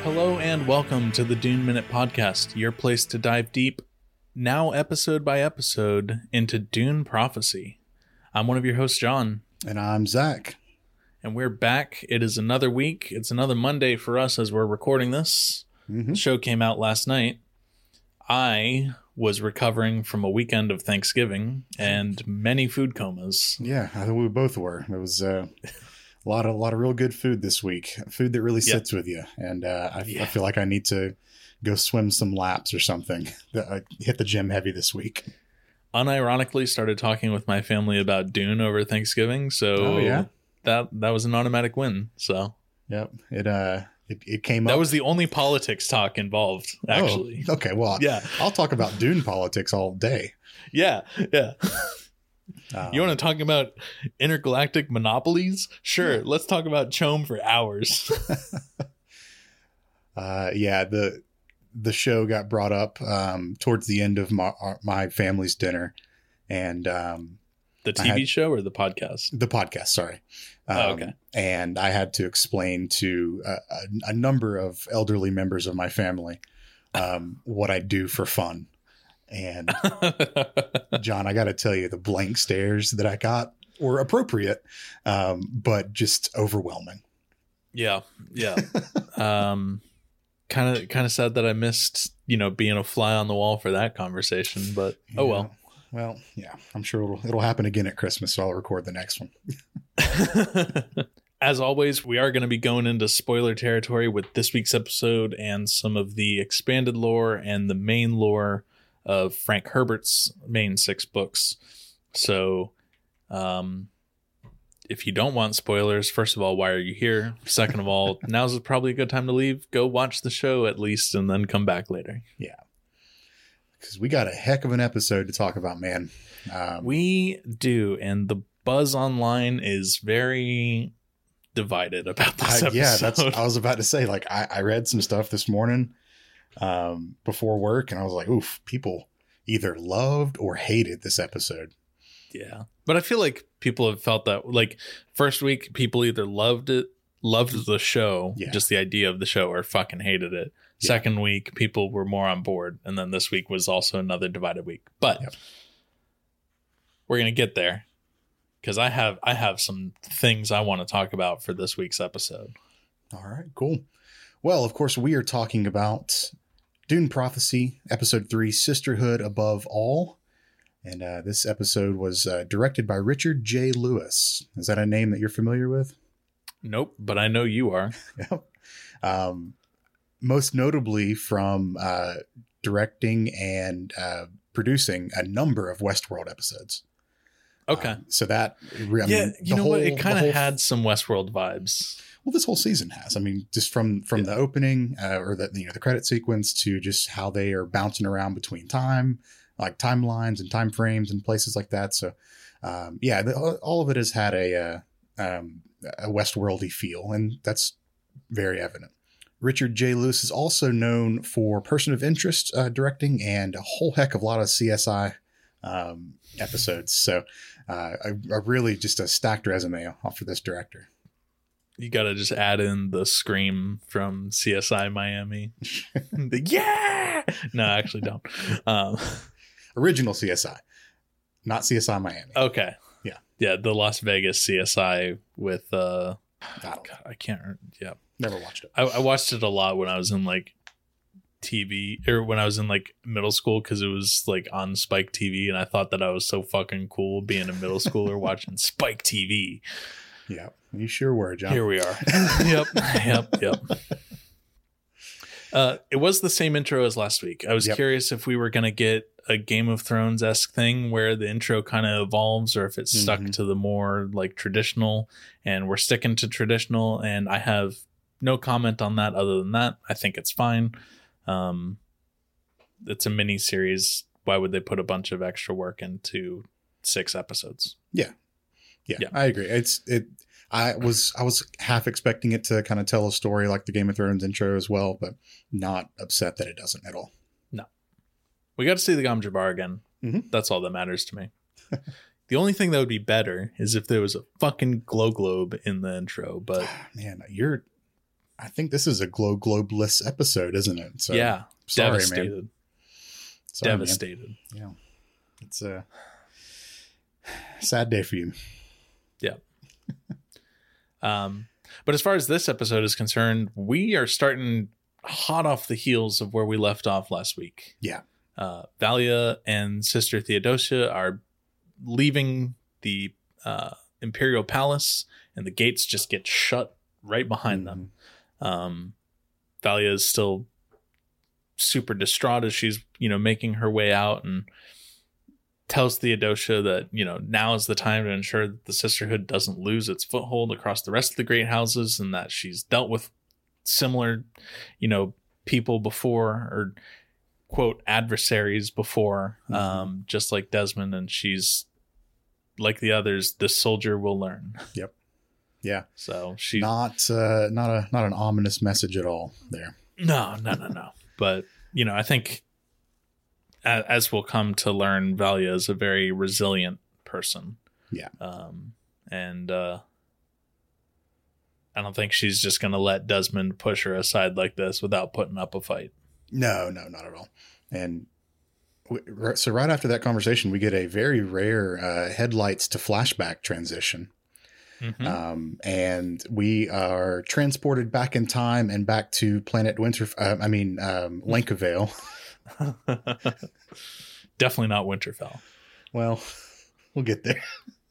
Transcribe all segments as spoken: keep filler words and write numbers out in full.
Hello and welcome to the Dune Minute Podcast, your place to dive deep, now episode by episode, into Dune prophecy. I'm one of your hosts, John. And I'm Zach. And we're back. It is another week. It's another Monday for us as we're recording this. Mm-hmm. The show came out last night. I was recovering from a weekend of Thanksgiving and many food comas. Yeah, I think we both were. It was uh, a lot of a lot of real good food this week. Food that really sits yep. with you. And uh, I, yeah. I feel like I need to go swim some laps or something. I hit the gym heavy this week. Unironically started talking with my family about Dune over Thanksgiving. So oh, yeah? that that was an automatic win. So yep, it uh it, it came that up. That was the only politics talk involved, actually. Oh, okay, well, yeah, I'll talk about Dune politics all day. Yeah, yeah. Um, you want to talk about intergalactic monopolies? Sure, yeah. Let's talk about CHOAM for hours. uh, yeah, the the show got brought up um, towards the end of my my family's dinner, and um, the T V had, show or the podcast? The podcast, sorry. Um, oh, okay. And I had to explain to a, a, a number of elderly members of my family um, what I do for fun. And John, I got to tell you, the blank stares that I got were appropriate, um, but just overwhelming. Yeah, yeah. um, kind of, kind of sad that I missed, you know, being a fly on the wall for that conversation. But yeah. oh well. Well, yeah, I'm sure it'll it'll happen again at Christmas, so I'll record the next one. As always, we are going to be going into spoiler territory with this week's episode and some of the expanded lore and the main lore of Frank Herbert's main six books. So, um, if you don't want spoilers, first of all, why are you here? Second of all, now's probably a good time to leave. Go watch the show at least, and then come back later. Yeah. Because we got a heck of an episode to talk about, man. Um, we do, and the buzz online is very divided about this I, episode. Yeah, that's I was about to say. Like, I, I read some stuff this morning um, before work, and I was like, oof, people either loved or hated this episode. Yeah, but I feel like people have felt that, like, first week, people either loved it, loved the show, yeah. just the idea of the show, or fucking hated it. Yeah. Second week, people were more on board. And then this week was also another divided week. But yep. we're going to get there because I have I have some things I want to talk about for this week's episode. All right, cool. Well, of course, we are talking about Dune Prophecy, Episode three, Sisterhood Above All. And uh, this episode was uh, directed by Richard J. Lewis. Is that a name that you're familiar with? Nope, but I know you are. Yep. Um Most notably from uh, directing and uh, producing a number of Westworld episodes. Okay. Um, so that... I mean, yeah, you know whole, what? It kind of whole, had some Westworld vibes. Well, this whole season has. I mean, just from, from yeah. the opening uh, or the, you know, the credit sequence to just how they are bouncing around between time, like timelines and time frames and places like that. So, um, yeah, the, all of it has had a, uh, um, a Westworld-y feel, and that's very evident. Richard J. Lewis is also known for Person of Interest uh, directing and a whole heck of a lot of C S I um, episodes. So uh, a, a really just a stacked resume off of this director. You got to just add in the scream from C S I Miami. the, yeah! No, I actually don't. Um, Original C S I, not C S I Miami. Okay. Yeah. Yeah, the Las Vegas C S I with... Uh, I, don't God, I can't... Yeah. Never watched it. I, I watched it a lot when I was in like T V or when I was in like middle school because it was like on Spike T V, and I thought that I was so fucking cool being a middle schooler watching Spike T V. Yeah, you sure were, John. Here we are. Yep, yep, yep. Uh, it was the same intro as last week. I was yep. curious if we were gonna get a Game of Thrones-esque thing where the intro kind of evolves, or if it's mm-hmm. stuck to the more like traditional. And we're sticking to traditional, and I have no comment on that other than that. I think it's fine. Um, it's a mini series. Why would they put a bunch of extra work into six episodes? Yeah. Yeah, yeah. I agree. It's it. I was I was half expecting it to kind of tell a story like the Game of Thrones intro as well, but not upset that it doesn't at all. No. We got to see the Gom Jabbar again. Mm-hmm. That's all that matters to me. The only thing that would be better is if there was a fucking glow globe in the intro, but man, you're I think this is a glow globeless episode, isn't it? So yeah, sorry, devastated. man. Sorry, devastated. Man. Yeah, it's a sad day for you. Yeah. um, but as far as this episode is concerned, we are starting hot off the heels of where we left off last week. Yeah. Uh, Valia and Sister Theodosia are leaving the uh, Imperial Palace, and the gates just get shut right behind mm-hmm. them. Um, Valia is still super distraught as she's, you know, making her way out, and tells Theodosia that, you know, now is the time to ensure that the Sisterhood doesn't lose its foothold across the rest of the great houses, and that she's dealt with similar, you know, people before, or quote adversaries before, mm-hmm. um, just like Desmond, and she's like the others, this soldier will learn. Yep. Yeah. So she not uh, not a not an ominous message at all there. No, no, no, no. But you know, I think as, as we'll come to learn, Valia is a very resilient person. Yeah. Um, and uh, I don't think she's just going to let Desmond push her aside like this without putting up a fight. No, no, not at all. And w- so right after that conversation, we get a very rare uh, headlights to flashback transition. Mm-hmm. Um, and we are transported back in time and back to Planet Winter. Uh, I mean, um, Lankavale. Definitely not Winterfell. Well, we'll get there.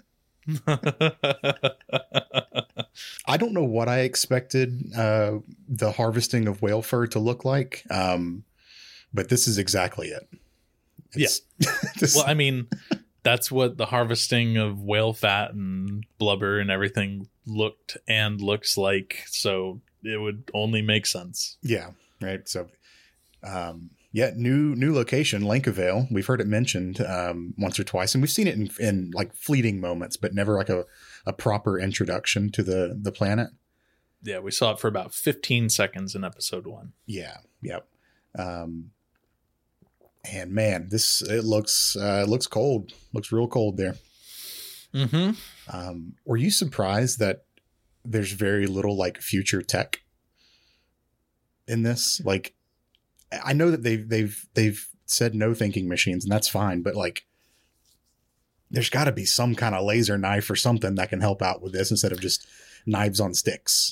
I don't know what I expected uh, the harvesting of whale fur to look like, um, but this is exactly it. It's, yeah. this, well, I mean, that's what the harvesting of whale fat and blubber and everything looked and looks like. So it would only make sense. Yeah. Right. So, um, yeah, new new location, Lankavale. We've heard it mentioned um, once or twice, and we've seen it in, in like fleeting moments, but never like a, a proper introduction to the the planet. Yeah, we saw it for about fifteen seconds in episode one. Yeah, yep. Um, and man, this it looks uh, it looks cold. Looks real cold there. Mm-hmm. Um, were you surprised that there's very little like future tech in this? Like, I know that they've they've they've said no thinking machines, and that's fine, but like, there's got to be some kind of laser knife or something that can help out with this instead of just knives on sticks.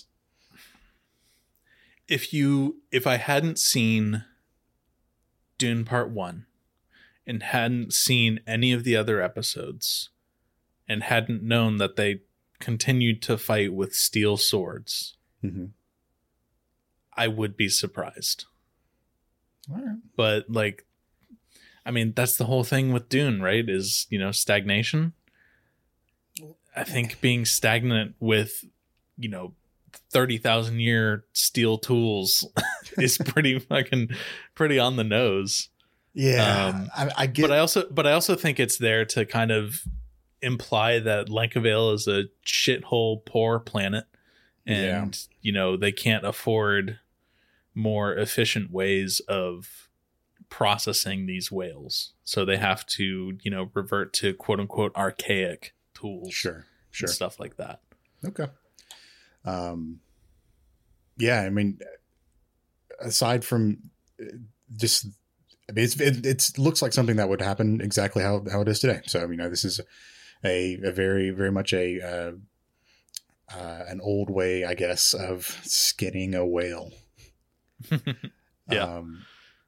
If you if I hadn't seen Dune Part One and hadn't seen any of the other episodes and hadn't known that they continued to fight with steel swords, mm-hmm. I would be surprised. All right. But like, I mean, that's the whole thing with Dune, right? Is, you know, stagnation. I think being stagnant with, you know, thirty thousand year steel tools is pretty fucking pretty on the nose. Yeah. Um, I, I get, but I also, but I also think it's there to kind of imply that Lankavale is a shithole poor planet, and, yeah. you know, they can't afford more efficient ways of processing these whales, so they have to, you know, revert to quote unquote archaic tools. Sure, sure, and stuff like that. Okay. Um. Yeah, I mean, aside from just, I mean, it's, it it's, looks like something that would happen exactly how how it is today. So, you know, this is a a very very much a uh, uh, an old way, I guess, of skinning a whale. Yeah. Um,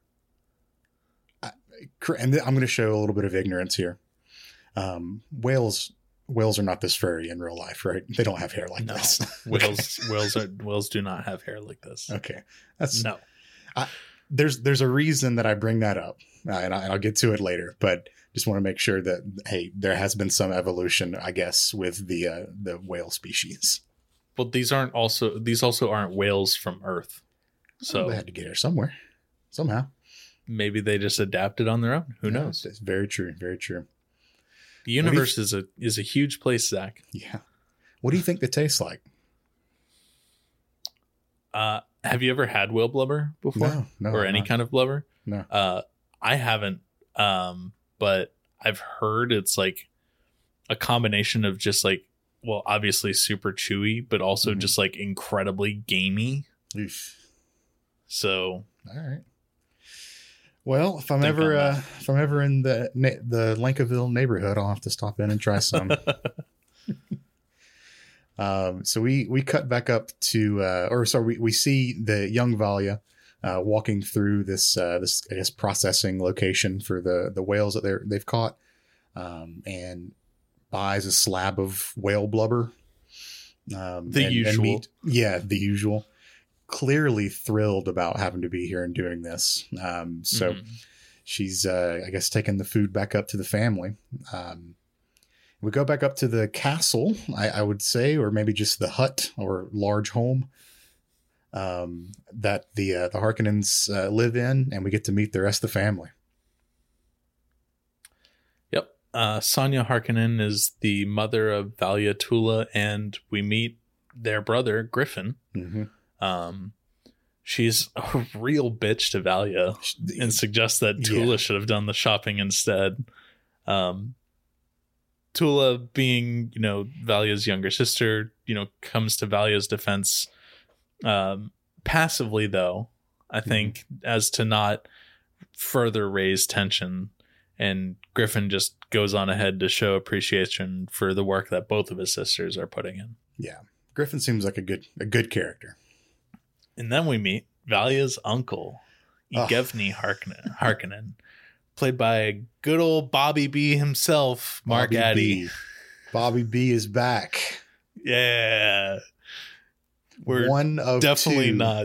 I, and I'm going to show a little bit of ignorance here. Um, whales, whales are not this furry in real life, right? They don't have hair like no. this. Whales, whales are whales do not have hair like this. Okay, that's no. I, there's there's a reason that I bring that up, uh, and, I, and I'll get to it later. But just want to make sure that hey, there has been some evolution, I guess, with the uh, the whale species. Well, these aren't also these also aren't whales from Earth. So well, they had to get here somewhere, somehow. Maybe they just adapted on their own. Who yeah, knows? It's very true. Very true. The universe is a is a huge place, Zach. Yeah. What do you think they taste like? Uh, have you ever had whale blubber before? No, no. Or any not. kind of blubber? No. Uh, I haven't. Um, but I've heard it's like a combination of just like, well, obviously super chewy, but also mm-hmm. just like incredibly gamey. Oof. So, all right. Well, if I'm ever uh, if I'm ever in the the Lankerville neighborhood, I'll have to stop in and try some. um, so we we cut back up to, uh, or sorry, we, we see the young Valia uh, walking through this uh, this I guess processing location for the the whales that they they've caught, um, and buys a slab of whale blubber. Um, the and, usual, and meat. Yeah, the usual. Clearly thrilled about having to be here and doing this. Um, so mm-hmm. she's, uh, I guess, taking the food back up to the family. Um, we go back up to the castle, I, I would say, or maybe just the hut or large home um, that the uh, the Harkonnens uh, live in, and we get to meet the rest of the family. Yep. Uh, Sonya Harkonnen is the mother of Valia Tula, and we meet their brother, Griffin. Mm-hmm. Um, she's a real bitch to Valia and suggests that Tula yeah. should have done the shopping instead. Um, Tula, being, you know, Valia's younger sister, you know, comes to Valia's defense um, passively, though, I think, mm-hmm. as to not further raise tension. And Griffin just goes on ahead to show appreciation for the work that both of his sisters are putting in. Yeah. Griffin seems like a good a good character. And then we meet Valia's uncle, Yevgeny oh. Harkonnen, Harkonnen, played by good old Bobby B himself, Mark Bobby Addy. B. Bobby B is back. Yeah. We're one of definitely two, not.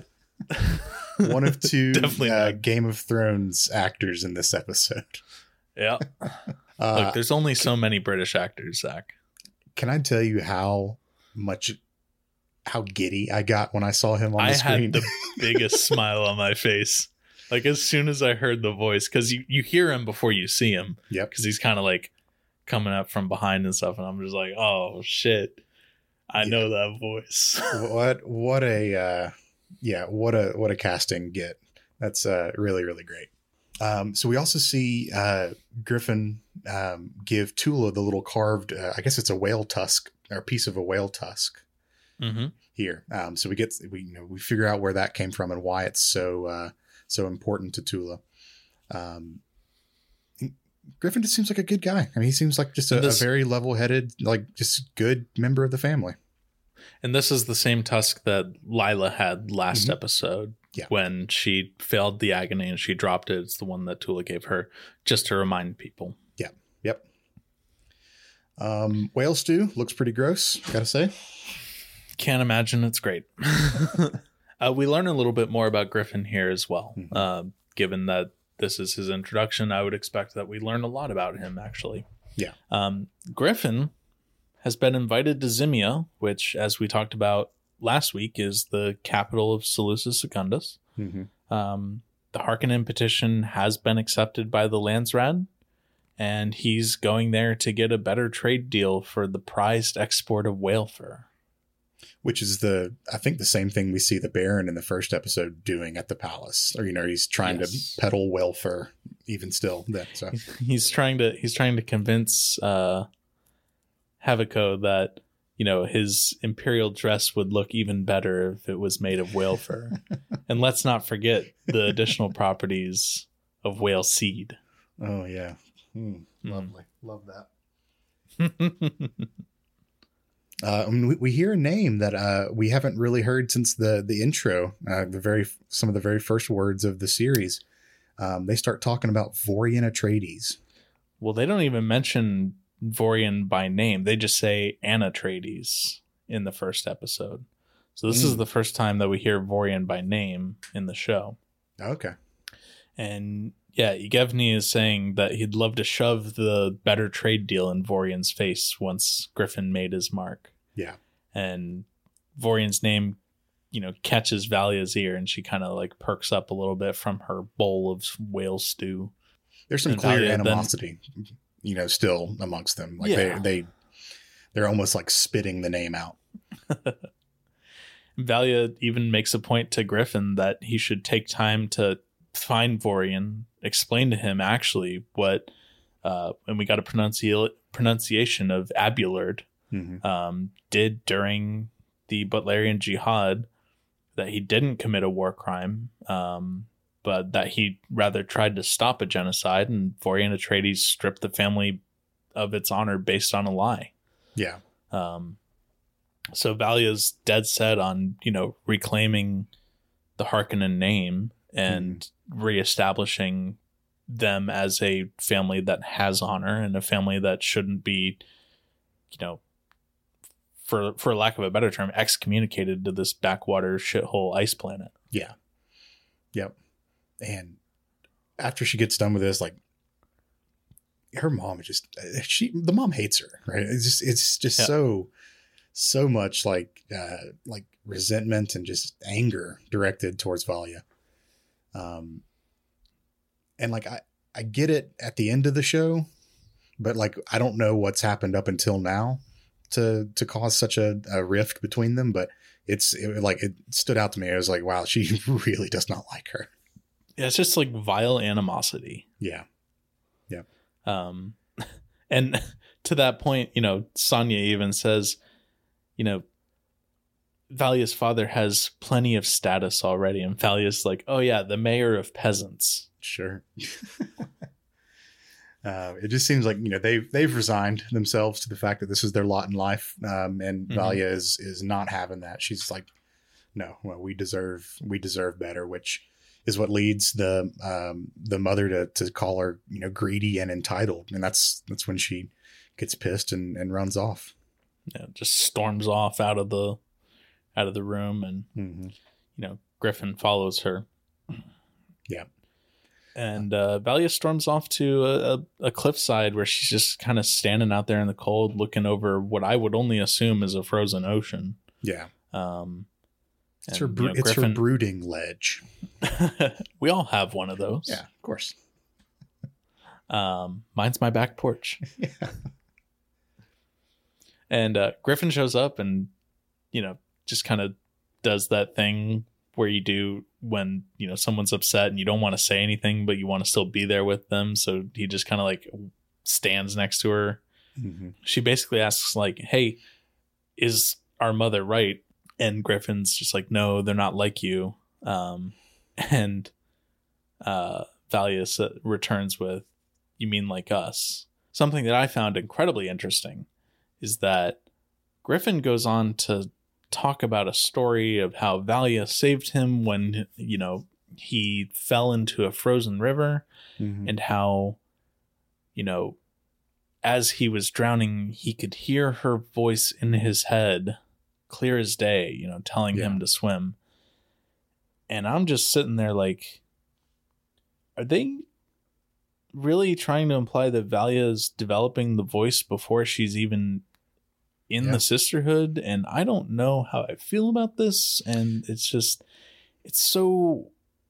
one of two definitely uh, not. Game of Thrones actors in this episode. Yeah. uh, Look, there's only so many British actors, Zach. Can I tell you how much... how giddy I got when I saw him on the I screen? I had the biggest smile on my face. Like, as soon as I heard the voice, because you, you hear him before you see him. Yep. Because he's kind of like coming up from behind and stuff. And I'm just like, oh, shit. I yeah. know that voice. what, what a, uh, yeah, what a, what a casting get. That's uh, really, really great. Um, so we also see uh, Griffin um, give Tula the little carved, uh, I guess it's a whale tusk, or a piece of a whale tusk. Mm-hmm. Here, um, so we get we you know we figure out where that came from and why it's so uh, so important to Tula. Um, Griffin just seems like a good guy. I mean, he seems like just a, this, a very level-headed, like just good member of the family. And this is the same tusk that Lila had last mm-hmm. episode. Yeah. When she failed the agony and she dropped it. It's the one that Tula gave her just to remind people. Yeah. Yep. Um, whale stew looks pretty gross, gotta say. Can't imagine it's great. uh, we learn a little bit more about Griffin here as well. Mm-hmm. Uh, given that this is his introduction, I would expect that we learn a lot about him, actually. Yeah. Um, Griffin has been invited to Zimia, which, as we talked about last week, is the capital of Seleucus Secundus. Mm-hmm. Um, the Harkonnen petition has been accepted by the Landsraad, and he's going there to get a better trade deal for the prized export of whale fur. Which is the, I think the same thing we see the Baron in the first episode doing at the palace, or, you know, he's trying yes. to peddle whale fur even still. Then, so he's trying to, he's trying to convince, uh, Havico that, you know, his imperial dress would look even better if it was made of whale fur. And let's not forget the additional properties of whale seed. Oh yeah. Mm, lovely. Mm. Love that. Uh, I mean, we, we hear a name that uh, we haven't really heard since the the intro. Uh, the very some of the very first words of the series. Um, they start talking about Vorian Atreides. Well, they don't even mention Vorian by name. They just say Anatreides in the first episode. So this mm. is the first time that we hear Vorian by name in the show. Okay. And yeah, Yevgeny is saying that he'd love to shove the better trade deal in Vorian's face once Griffin made his mark. Yeah. And Vorian's name, you know, catches Valia's ear, and she kind of like perks up a little bit from her bowl of whale stew. There's some and clear Valia animosity, then, you know, still amongst them. Like yeah. they, they, they're almost like spitting the name out. Valia even makes a point to Griffin that he should take time to find Vorian, explain to him actually what, uh, and we got a pronunci- pronunciation of Abulard, mm-hmm. um, did during the Butlerian Jihad that he didn't commit a war crime, um, but that he rather tried to stop a genocide, and Vorian Atreides stripped the family of its honor based on a lie. Yeah. Um, so Valia's dead set on, you know, reclaiming the Harkonnen name and mm. reestablishing them as a family that has honor and a family that shouldn't be, you know, for for lack of a better term, excommunicated to this backwater shithole ice planet. Yeah. Yep. And after she gets done with this, like, her mom is just, she, the mom hates her, right? It's just, it's just yeah. so, so much like, uh, like resentment and just anger directed towards Valia. Um, and like, I, I get it at the end of the show, but like, I don't know what's happened up until now to, to cause such a, a rift between them, but it's it, like, it stood out to me. I was like, wow, she really does not like her. Yeah. It's just like vile animosity. Yeah. Yeah. Um, and to that point, you know, Sonya even says, you know, Valia's father has plenty of status already. And Valia's like, oh yeah, the mayor of peasants. Sure. uh, it just seems like, you know, they've, they've resigned themselves to the fact that this is their lot in life. Um, and mm-hmm. Valia is, is not having that. She's like, no, well, we deserve, we deserve better, which is what leads the um, the mother to to call her, you know, greedy and entitled, and that's that's when she gets pissed and, and runs off. Yeah, just storms off out of the out of the room, and mm-hmm. you know, Griffin follows her. Yeah, and uh, Valia storms off to a, a, a cliffside where she's just kind of standing out there in the cold, looking over what I would only assume is a frozen ocean. Yeah. Um, It's, and, her, bro- you know, it's Griffin, her brooding ledge. We all have one of those. Yeah, of course. Um, mine's my back porch. Yeah. And uh, Griffin shows up and, you know, just kind of does that thing where you do when, you know, someone's upset and you don't want to say anything, but you want to still be there with them. So he just kind of like stands next to her. Mm-hmm. She basically asks like, hey, is our mother right? And Griffin's just like, no, they're not like you. Um, and uh, Valia returns with, you mean like us? Something that I found incredibly interesting is that Griffin goes on to talk about a story of how Valia saved him when, you know, he fell into a frozen river, mm-hmm. and how, you know, as he was drowning, he could hear her voice in his head, clear as day, you know, telling yeah. him to swim. And I'm just sitting there like, are they really trying to imply that Valia is developing the voice before she's even in yeah. the sisterhood? And I don't know how I feel about this. And it's just, it's so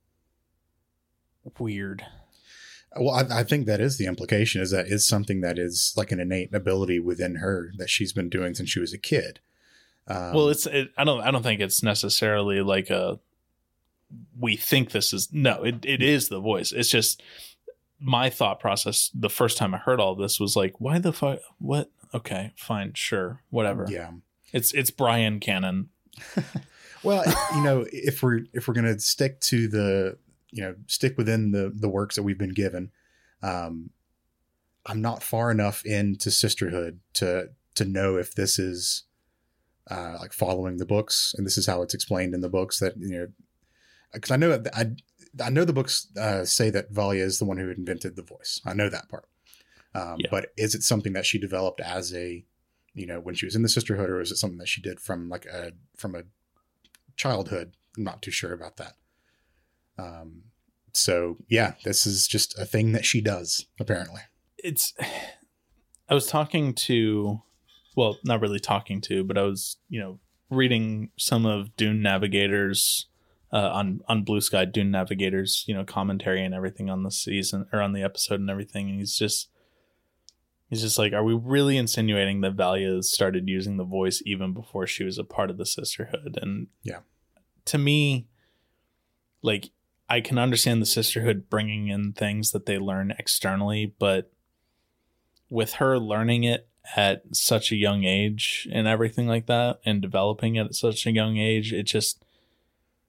weird. Well, I, I think that is the implication, is that it's something that is like an innate ability within her that she's been doing since she was a kid. Um, well, it's, it, I don't, I don't think it's necessarily like a, we think this is, no, it, it is the voice. It's just my thought process. The first time I heard all this was like, why the fuck, what? Okay, fine. Sure. Whatever. Yeah. It's, it's Brian Cannon. Well, you know, if we're, if we're going to stick to the, you know, stick within the, the works that we've been given, um, I'm not far enough into Sisterhood to, to know if this is, uh, like following the books, and this is how it's explained in the books, that, you know, because I know I I know the books uh, say that Valia is the one who invented the voice. I know that part. Um, yeah. But is it something that she developed as a, you know, when she was in the Sisterhood, or is it something that she did from like a from a childhood? I'm not too sure about that. Um. So yeah, this is just a thing that she does, apparently. It's. I was talking to, well, not really talking to, but I was, you know, reading some of Dune Navigator's. Uh, on on Blue Sky, Dune Navigator's, you know, commentary and everything on the season or on the episode and everything, and he's just he's just like, are we really insinuating that Valia started using the voice even before she was a part of the Sisterhood? And yeah, to me, like, I can understand the Sisterhood bringing in things that they learn externally, but with her learning it at such a young age and everything like that, and developing it at such a young age, it just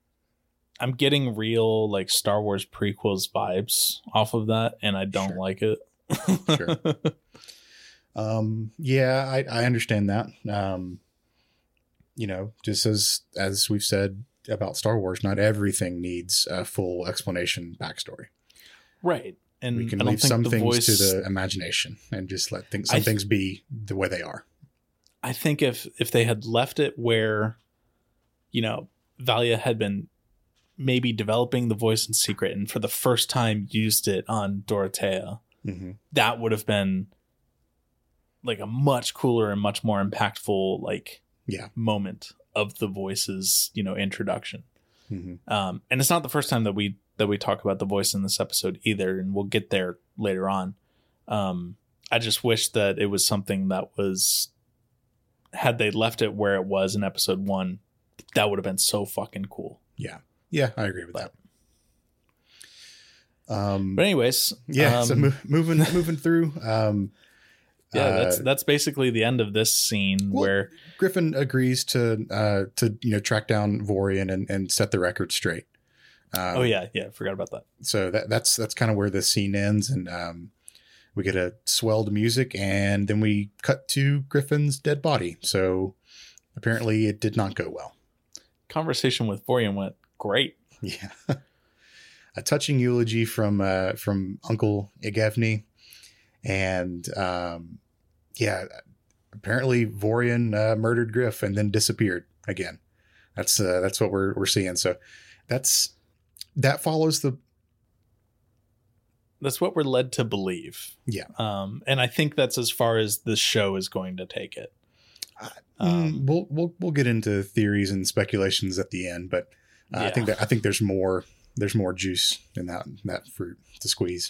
I'm getting real like Star Wars prequels vibes off of that, and I don't sure. like it. Sure. Um, yeah, I, I understand that. Um, you know, just as as we've said about Star Wars, not everything needs a full explanation backstory. Right. And we can leave some things voice, to the imagination and just let things, some th- things be the way they are. I think if if they had left it where, you know, Valia had been maybe developing the voice in secret and for the first time used it on Dorothea, mm-hmm. that would have been like a much cooler and much more impactful like yeah. moment of the voice's, you know, introduction. Mm-hmm. Um, and it's not the first time that we that we talk about the voice in this episode either, and we'll get there later on. Um, I just wish that it was something that was, had they left it where it was in episode one, that would have been so fucking cool. Yeah. Yeah, I agree with but, that. Um, but anyways, yeah. Um, so mo- moving moving through. Um, yeah, uh, that's that's basically the end of this scene well, where Griffin agrees to uh, to you know track down Vorian and, and set the record straight. Um, oh yeah, yeah, forgot about that. So that that's that's kind of where this scene ends, and um, we get a swelled music, and then we cut to Griffin's dead body. So apparently, it did not go well. Conversation with Vorian went great. Yeah, a touching eulogy from uh, from Uncle Igevny, and um, yeah, apparently Vorian uh, murdered Griff and then disappeared again. That's uh, that's what we're we're seeing. So that's. That follows the. That's what we're led to believe. Yeah. Um, and I think that's as far as the show is going to take it. Uh, um, we'll we'll we'll get into theories and speculations at the end, but uh, yeah. I think that I think there's more there's more juice in that that fruit to squeeze.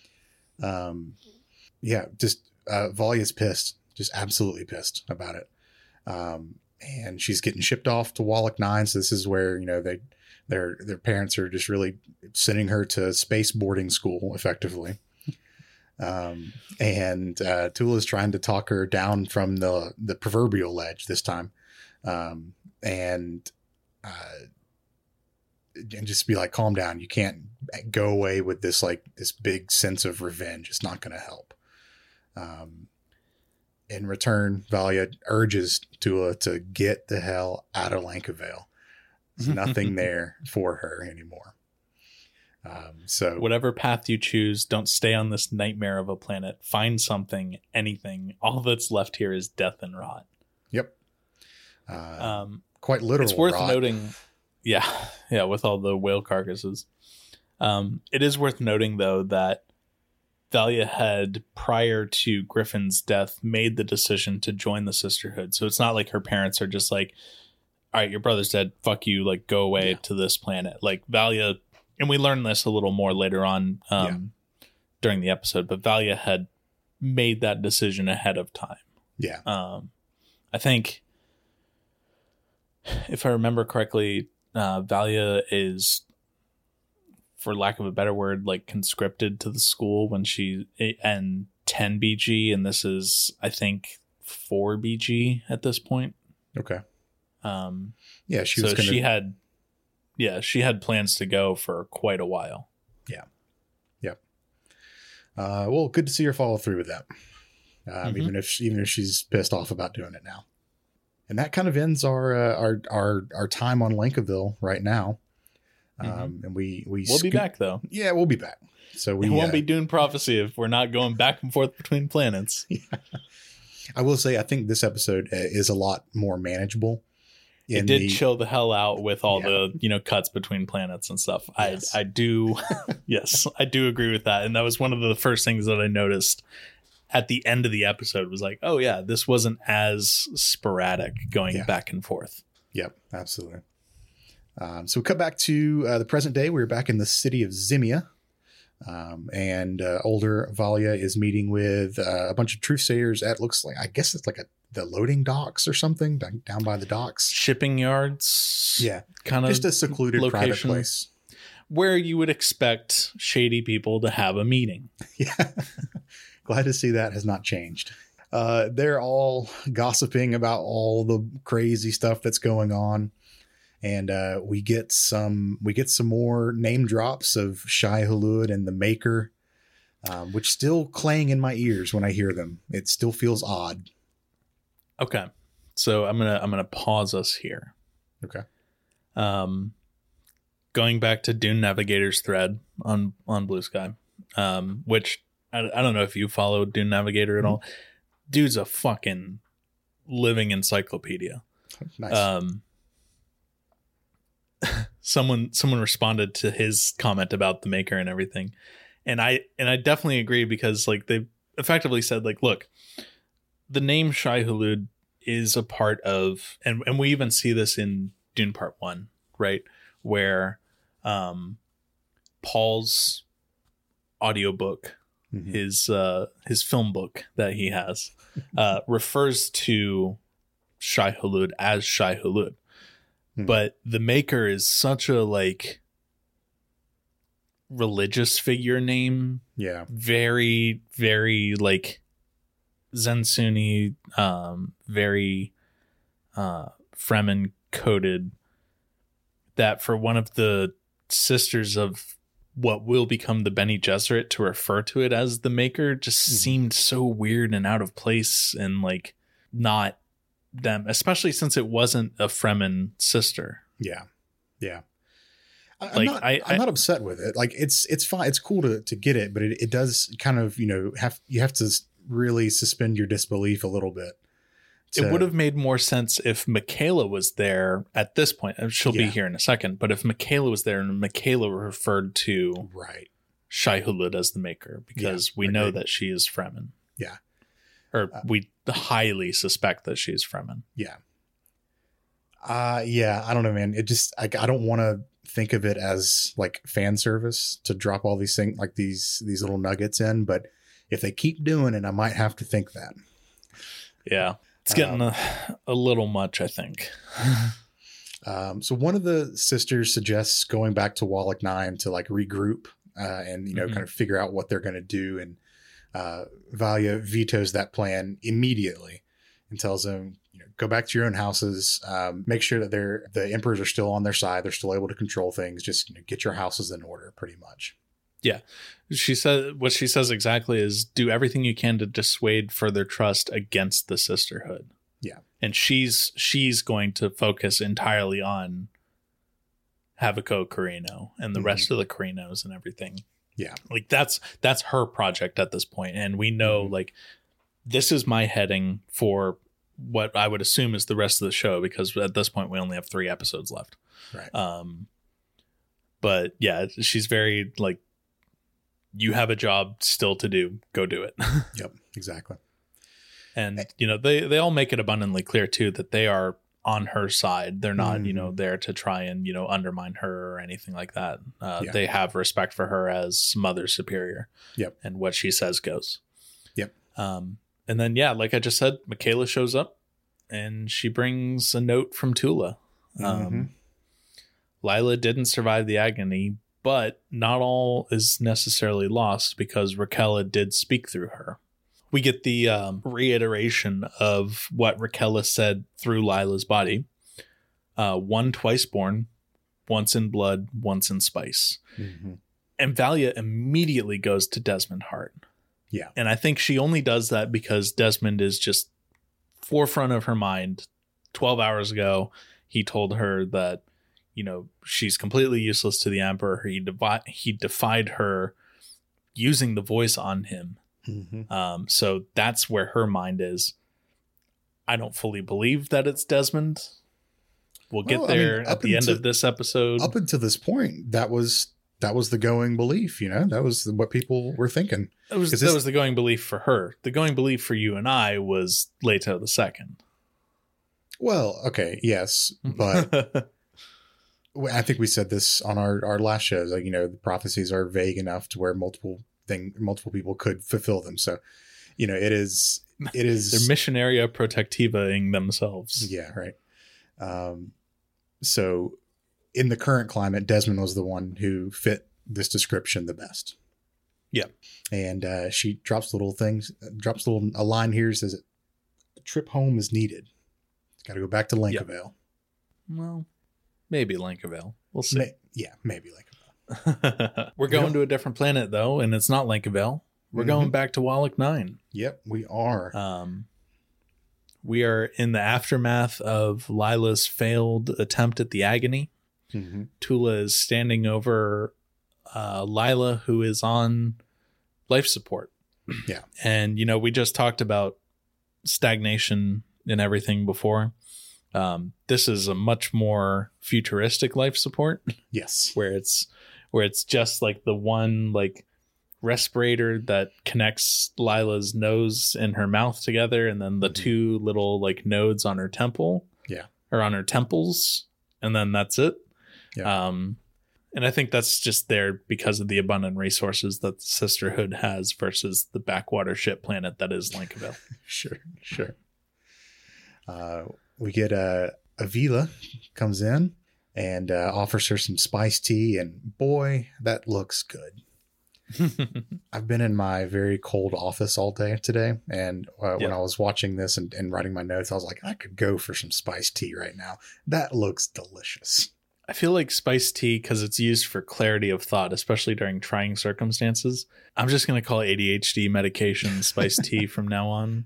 Um, yeah, just uh, Valia's pissed, just absolutely pissed about it. Um, and she's getting shipped off to Wallach Nine. So this is where you know they. Their their parents are just really sending her to space boarding school, effectively. Um, and uh, Tula's trying to talk her down from the, the proverbial ledge this time. Um, and uh, and just be like, calm down. You can't go away with this, like, this big sense of revenge. It's not going to help. Um, in return, Valia urges Tula to get the hell out of Lankavale. There's nothing there for her anymore. Um, so whatever path you choose, don't stay on this nightmare of a planet. Find something, anything. All that's left here is death and rot. Yep. Uh, um, quite literal. It's worth rot. noting. Yeah. Yeah. With all the whale carcasses. Um, it is worth noting though, that Valia had, prior to Griffin's death, made the decision to join the Sisterhood. So it's not like her parents are just like, all right, your brother's dead. Fuck you. Like, go away yeah. to this planet. Like, Valia, and we learn this a little more later on um, yeah. during the episode, but Valia had made that decision ahead of time. Yeah. Um, I think, if I remember correctly, uh, Valia is, for lack of a better word, like conscripted to the school when she, and ten B G, and this is, I think, four B G at this point. Okay. Um, yeah, she so was. Gonna... she had, yeah, she had plans to go for quite a while. Yeah, yeah. Uh, well, good to see her follow through with that. Um, mm-hmm. Even if even if she's pissed off about doing it now, and that kind of ends our uh, our our our time on Lankaville right now. Um, mm-hmm. And we we we'll sco- be back though. Yeah, we'll be back. So we it won't uh, be Dune Prophecy if we're not going back and forth between planets. Yeah. I will say, I think this episode is a lot more manageable. It did the, chill the hell out with all yeah. the, you know, cuts between planets and stuff. Yes. I I do. Yes, I do agree with that. And that was one of the first things that I noticed at the end of the episode was like, oh yeah, this wasn't as sporadic going yeah. back and forth. Yep, absolutely. Um, so we cut back to uh, the present day. We're back in the city of Zimia. Um, and uh, older Valia is meeting with uh, a bunch of truthsayers at, looks like, I guess it's like a the loading docks or something down by the docks. Shipping yards. Yeah. Kind of just a secluded location private place. Where you would expect shady people to have a meeting. Yeah. Glad to see that has not changed. Uh, they're all gossiping about all the crazy stuff that's going on. And uh, we get some we get some more name drops of Shai-Hulud and the Maker, um, which still clang in my ears when I hear them. It still feels odd. Okay, so I'm gonna I'm gonna pause us here. Okay. Um, going back to Dune Navigator's thread on on Blue Sky, um, which I, I don't know if you follow Dune Navigator at mm-hmm. all. Dude's a fucking living encyclopedia. Nice. Um. someone someone responded to his comment about the Maker and everything, and I and I definitely agree, because like they effectively said, like, look, the name Shai-Hulud is a part of, and and we even see this in Dune Part One, right, where um Paul's audiobook, mm-hmm. his uh his film book that he has, uh refers to Shai-Hulud as Shai-Hulud. Hmm. But the Maker is such a like religious figure name. Yeah. Very, very like Zen Sunni, um, very uh, Fremen coded, that for one of the sisters of what will become the Bene Gesserit to refer to it as the Maker just mm-hmm. seemed so weird and out of place, and like not them, especially since it wasn't a Fremen sister. Yeah. Yeah. I, like, I'm, not, I, I'm I, not upset with it. Like it's, it's fine. It's cool to, to get it, but it, it does kind of, you know, have, you have to really suspend your disbelief a little bit. To, it would have made more sense if Michaela was there at this point. She'll yeah. be here in a second, but if Michaela was there and Michaela referred to right Shai-Hulud as the Maker, because yeah, we know that she is Fremen. Yeah. Or uh, we highly suspect that she's Fremen. Yeah. Uh, yeah, I don't know, man. It just, I, I don't want to think of it as like fan service to drop all these things, like these, these little nuggets in, but if they keep doing it, I might have to think that. Yeah. It's getting um, a, a little much, I think. um, so one of the sisters suggests going back to Wallach nine to like regroup uh, and, you know, mm-hmm. kind of figure out what they're going to do. And uh, Valia vetoes that plan immediately and tells them, you know, go back to your own houses, um, make sure that they're, the emperors are still on their side. They're still able to control things. Just, you know, get your houses in order pretty much. Yeah. She said, what she says exactly is do everything you can to dissuade further trust against the sisterhood. Yeah. And she's, she's going to focus entirely on Havico Corrino and the mm-hmm. rest of the Corinos and everything. Yeah. Like that's, that's her project at this point. And we know mm-hmm. like, this is my heading for what I would assume is the rest of the show, because at this point we only have three episodes left. Right. Um, but yeah, she's very like, you have a job still to do. Go do it. Yep, exactly. And, you know, they, they all make it abundantly clear, too, that they are on her side. They're not, mm. you know, there to try and, you know, undermine her or anything like that. Uh, yeah. They have respect for her as Mother Superior. Yep. And what she says goes. Yep. Um, and then, yeah, like I just said, Michaela shows up and she brings a note from Tula. Um, mm-hmm. Lila didn't survive the agony, but not all is necessarily lost, because Raquella did speak through her. We get the um, reiteration of what Raquella said through Lila's body. Uh, one twice born, once in blood, once in spice. Mm-hmm. And Valia immediately goes to Desmond Hart. Yeah. And I think she only does that because Desmond is just forefront of her mind. twelve hours ago, he told her that, you know, she's completely useless to the Emperor. He, devi- he defied her using the voice on him. Mm-hmm. Um, so that's where her mind is. I don't fully believe that it's Desmond. We'll get well, there I mean, at the end of this episode. Up until this point, that was that was the going belief. You know, that was what people were thinking. That was, that this... was the going belief for her. The going belief for you and I was Leto the Second. Well, okay, yes, but... I think we said this on our, our last shows, like, you know, the prophecies are vague enough to where multiple thing, multiple people could fulfill them. So, you know, it is, it is they're missionaria protectiva-ing themselves. Yeah. Right. Um, so in the current climate, Desmond was the one who fit this description the best. Yeah. And, uh, she drops little things, drops a little, a line here says it, the trip home is needed. It's got to go back to Lankavale. Yeah. Well, maybe Lankavale. We'll see. May, yeah, maybe Lankavale. We're going to a different planet, though, and it's not Lankavale. We're mm-hmm. going back to Wallach nine. Yep, we are. Um, we are in the aftermath of Lila's failed attempt at the agony. Mm-hmm. Tula is standing over uh, Lila, who is on life support. Yeah. And, you know, we just talked about stagnation and everything before. Um, this is a much more futuristic life support. Yes. Where it's where it's just like the one like respirator that connects Lila's nose and her mouth together, and then the mm-hmm. two little like nodes on her temple. Yeah. Or on her temples, and then that's it. Yeah. Um and I think that's just there because of the abundant resources that the Sisterhood has versus the backwater ship planet that is Lankavale. Sure, sure. Uh, we get uh, Avila comes in and uh, offers her some spiced tea, and boy, that looks good. I've been in my very cold office all day today, and uh, yep. when I was watching this and, and writing my notes, I was like, I could go for some spiced tea right now. That looks delicious. I feel like spiced tea, because it's used for clarity of thought, especially during trying circumstances. I'm just going to call A D H D medication spiced tea from now on.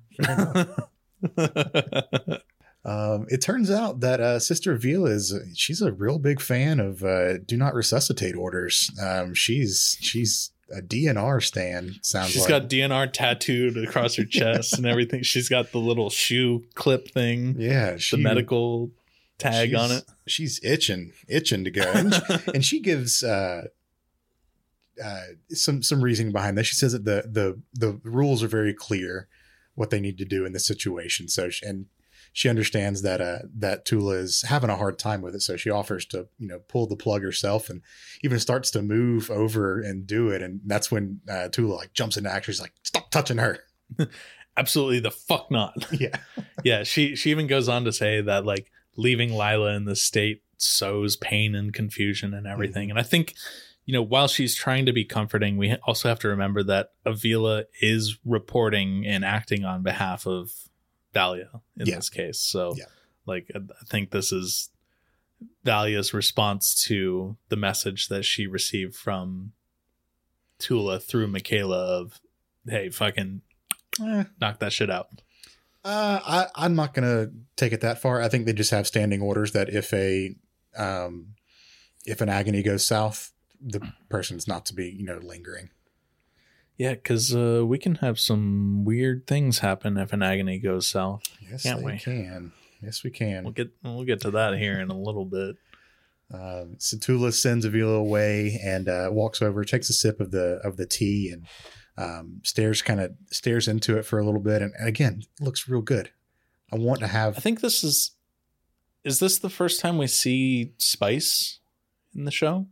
um, it turns out that uh, Sister Avila is she's a real big fan of uh, do not resuscitate orders. Um, she's she's a D N R stan. Sounds she's like. got D N R tattooed across her chest and everything. She's got the little shoe clip thing. Yeah, she, the medical tag on it. She's itching, itching to go, and she, and she gives uh, uh, some some reasoning behind this. She says that the the the rules are very clear, what they need to do in this situation. So, she, and she understands that uh, that Tula is having a hard time with it. So she offers to you know pull the plug herself, and even starts to move over and do it. And that's when uh, Tula like jumps into action. She's like, "Stop touching her." Absolutely the fuck not. Yeah, yeah. She she even goes on to say that like. Leaving Lila in this state sows pain and confusion and everything. Mm-hmm. And I think, you know, while she's trying to be comforting, we also have to remember that Avila is reporting and acting on behalf of Dahlia in yeah. this case. So, yeah. like, I think this is Dahlia's response to the message that she received from Tula through Michaela of, hey, fucking eh. knock that shit out. Uh, I, I'm not going to take it that far. I think they just have standing orders that if a um, if an agony goes south, the person's not to be, you know, lingering. Yeah, because uh, we can have some weird things happen if an agony goes south. Yes, Can't we we? can. Yes, we can. We'll get we'll get to that here in a little bit. Uh, Satula sends Avila away and uh, walks over, takes a sip of the of the tea, and um, stares kind of stares into it for a little bit. And, and again, it looks real good. I want to have. I think this is. Is this the first time we see Spice in the show?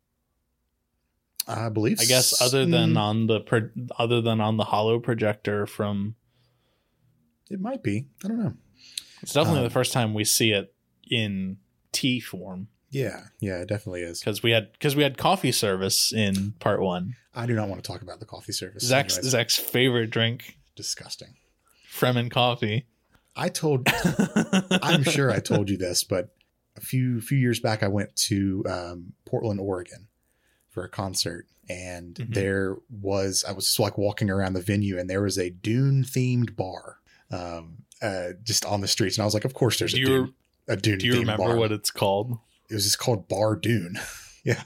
I believe. I guess other than mm. on the pro- other than on the hollow projector from. It might be. I don't know. It's definitely um, uh, the first time we see it in tea form. Yeah, yeah, it definitely is. Because we had because we had coffee service in part one. I do not want to talk about the coffee service. Zach's anyways. Zach's favorite drink. Disgusting. Fremen coffee. I told. I'm sure I told you this, but a few few years back, I went to um, Portland, Oregon, for a concert, and mm-hmm. there was I was just like walking around the venue, and there was a Dune themed bar, um, uh, just on the streets, and I was like, of course, there's do a Dune. A Dune. Do you remember bar. what it's called? It was just called Bar Dune. Yeah.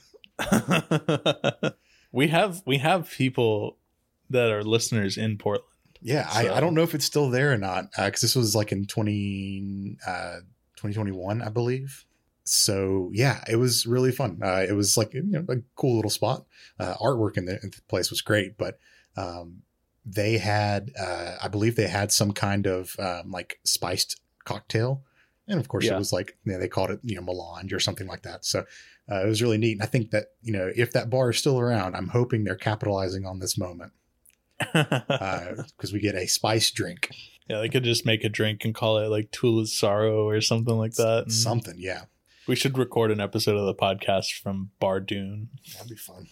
we have we have people that are listeners in Portland. Yeah, so. I, I don't know if it's still there or not, because uh, this was like in twenty, uh, twenty twenty-one, I believe. So yeah, it was really fun. Uh, it was like, you know, a cool little spot. Uh, artwork in the, in the place was great, but um, they had, uh, I believe they had some kind of um, like spiced cocktail. And of course, yeah. it was like, you know, they called it, you know, melange or something like that. So uh, it was really neat. And I think that, you know, if that bar is still around, I'm hoping they're capitalizing on this moment. Because uh, we get a spice drink. Yeah, they could just make a drink and call it like Tula's Sorrow or something like that. Something, yeah. We should record an episode of the podcast from Bar Dune. That'd be fun.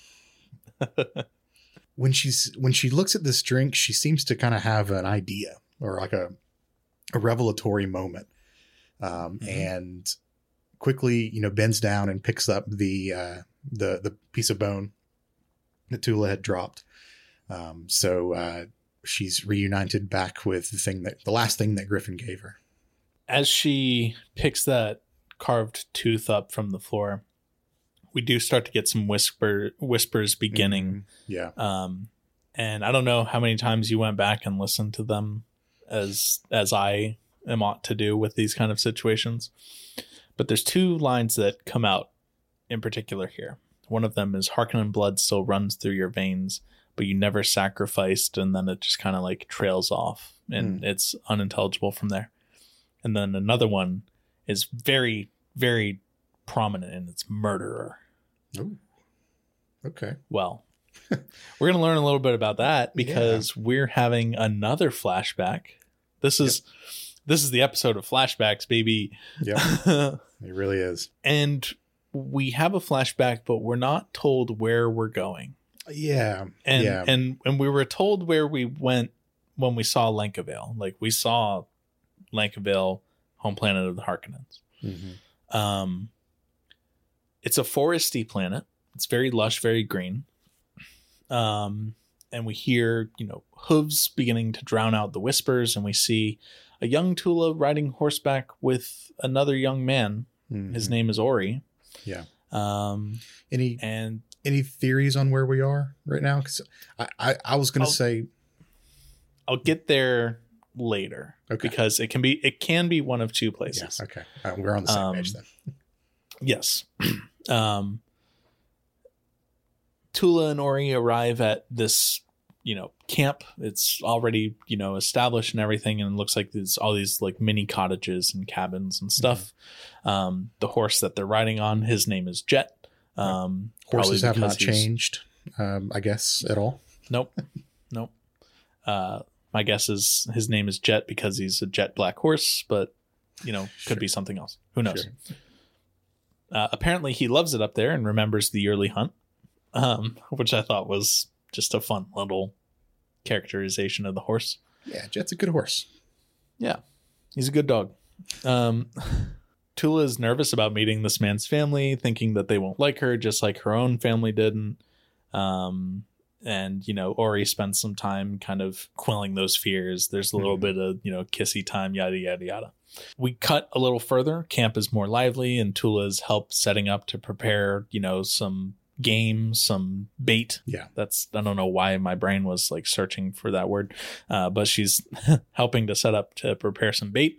when she's when she looks at this drink, she seems to kind of have an idea or like a a revelatory moment. Um, mm-hmm. And quickly, you know, bends down and picks up the uh, the the piece of bone that Tula had dropped. Um, so uh, she's reunited back with the thing that the last thing that Griffin gave her. As she picks that carved tooth up from the floor, we do start to get some whisper whispers beginning. Mm-hmm. Yeah. Um, and I don't know how many times you went back and listened to them as as I am ought to do with these kind of situations. But there's two lines that come out in particular here. One of them is Harkonnen blood still runs through your veins, but you never sacrificed, and then it just kind of like trails off and mm. it's unintelligible from there. And then another one is very, very prominent, and it's murderer. Oh, okay. Well, we're going to learn a little bit about that because yeah. we're having another flashback. This is yep. this is the episode of flashbacks, baby. Yeah, it really is. And we have a flashback, but we're not told where we're going. Yeah, and yeah. and and we were told where we went when we saw Lankavale. Like we saw Lankavale, home planet of the Harkonnens. Mm-hmm. Um, it's a foresty planet. It's very lush, very green. Um, and we hear, you know, hooves beginning to drown out the whispers, and we see a young Tula riding horseback with another young man. Mm-hmm. His name is Ori. Yeah. Um, any and any theories on where we are right now? Because I, I, I was going to say, I'll get there later. Okay. Because it can be it can be one of two places. Yeah, okay. Uh, we're on the same um, page then. Yes. um, Tula and Ori arrive at this, you know, camp. It's already, you know, established and everything, and it looks like there's all these like mini cottages and cabins and stuff. Mm-hmm. Um, the horse that they're riding on, his name is Jet. Um, Horses have not changed, um, I guess, at all. Nope. Nope. Uh, my guess is his name is Jet because he's a jet black horse, but, you know, could sure. be something else. Who knows? Sure. Uh, apparently he loves it up there and remembers the yearly hunt, um, which I thought was just a fun little characterization of the horse. Yeah, Jet's a good horse. Yeah, he's a good dog. Um, Tula is nervous about meeting this man's family, thinking that they won't like her, just like her own family didn't. Um, and, you know, Ori spends some time kind of quelling those fears. There's a little mm-hmm. bit of, you know, kissy time, yada, yada, yada. We cut a little further. Camp is more lively, and Tula's helped setting up to prepare, you know, some game, some bait. Yeah. That's, I don't know why my brain was like searching for that word. Uh, but she's helping to set up to prepare some bait.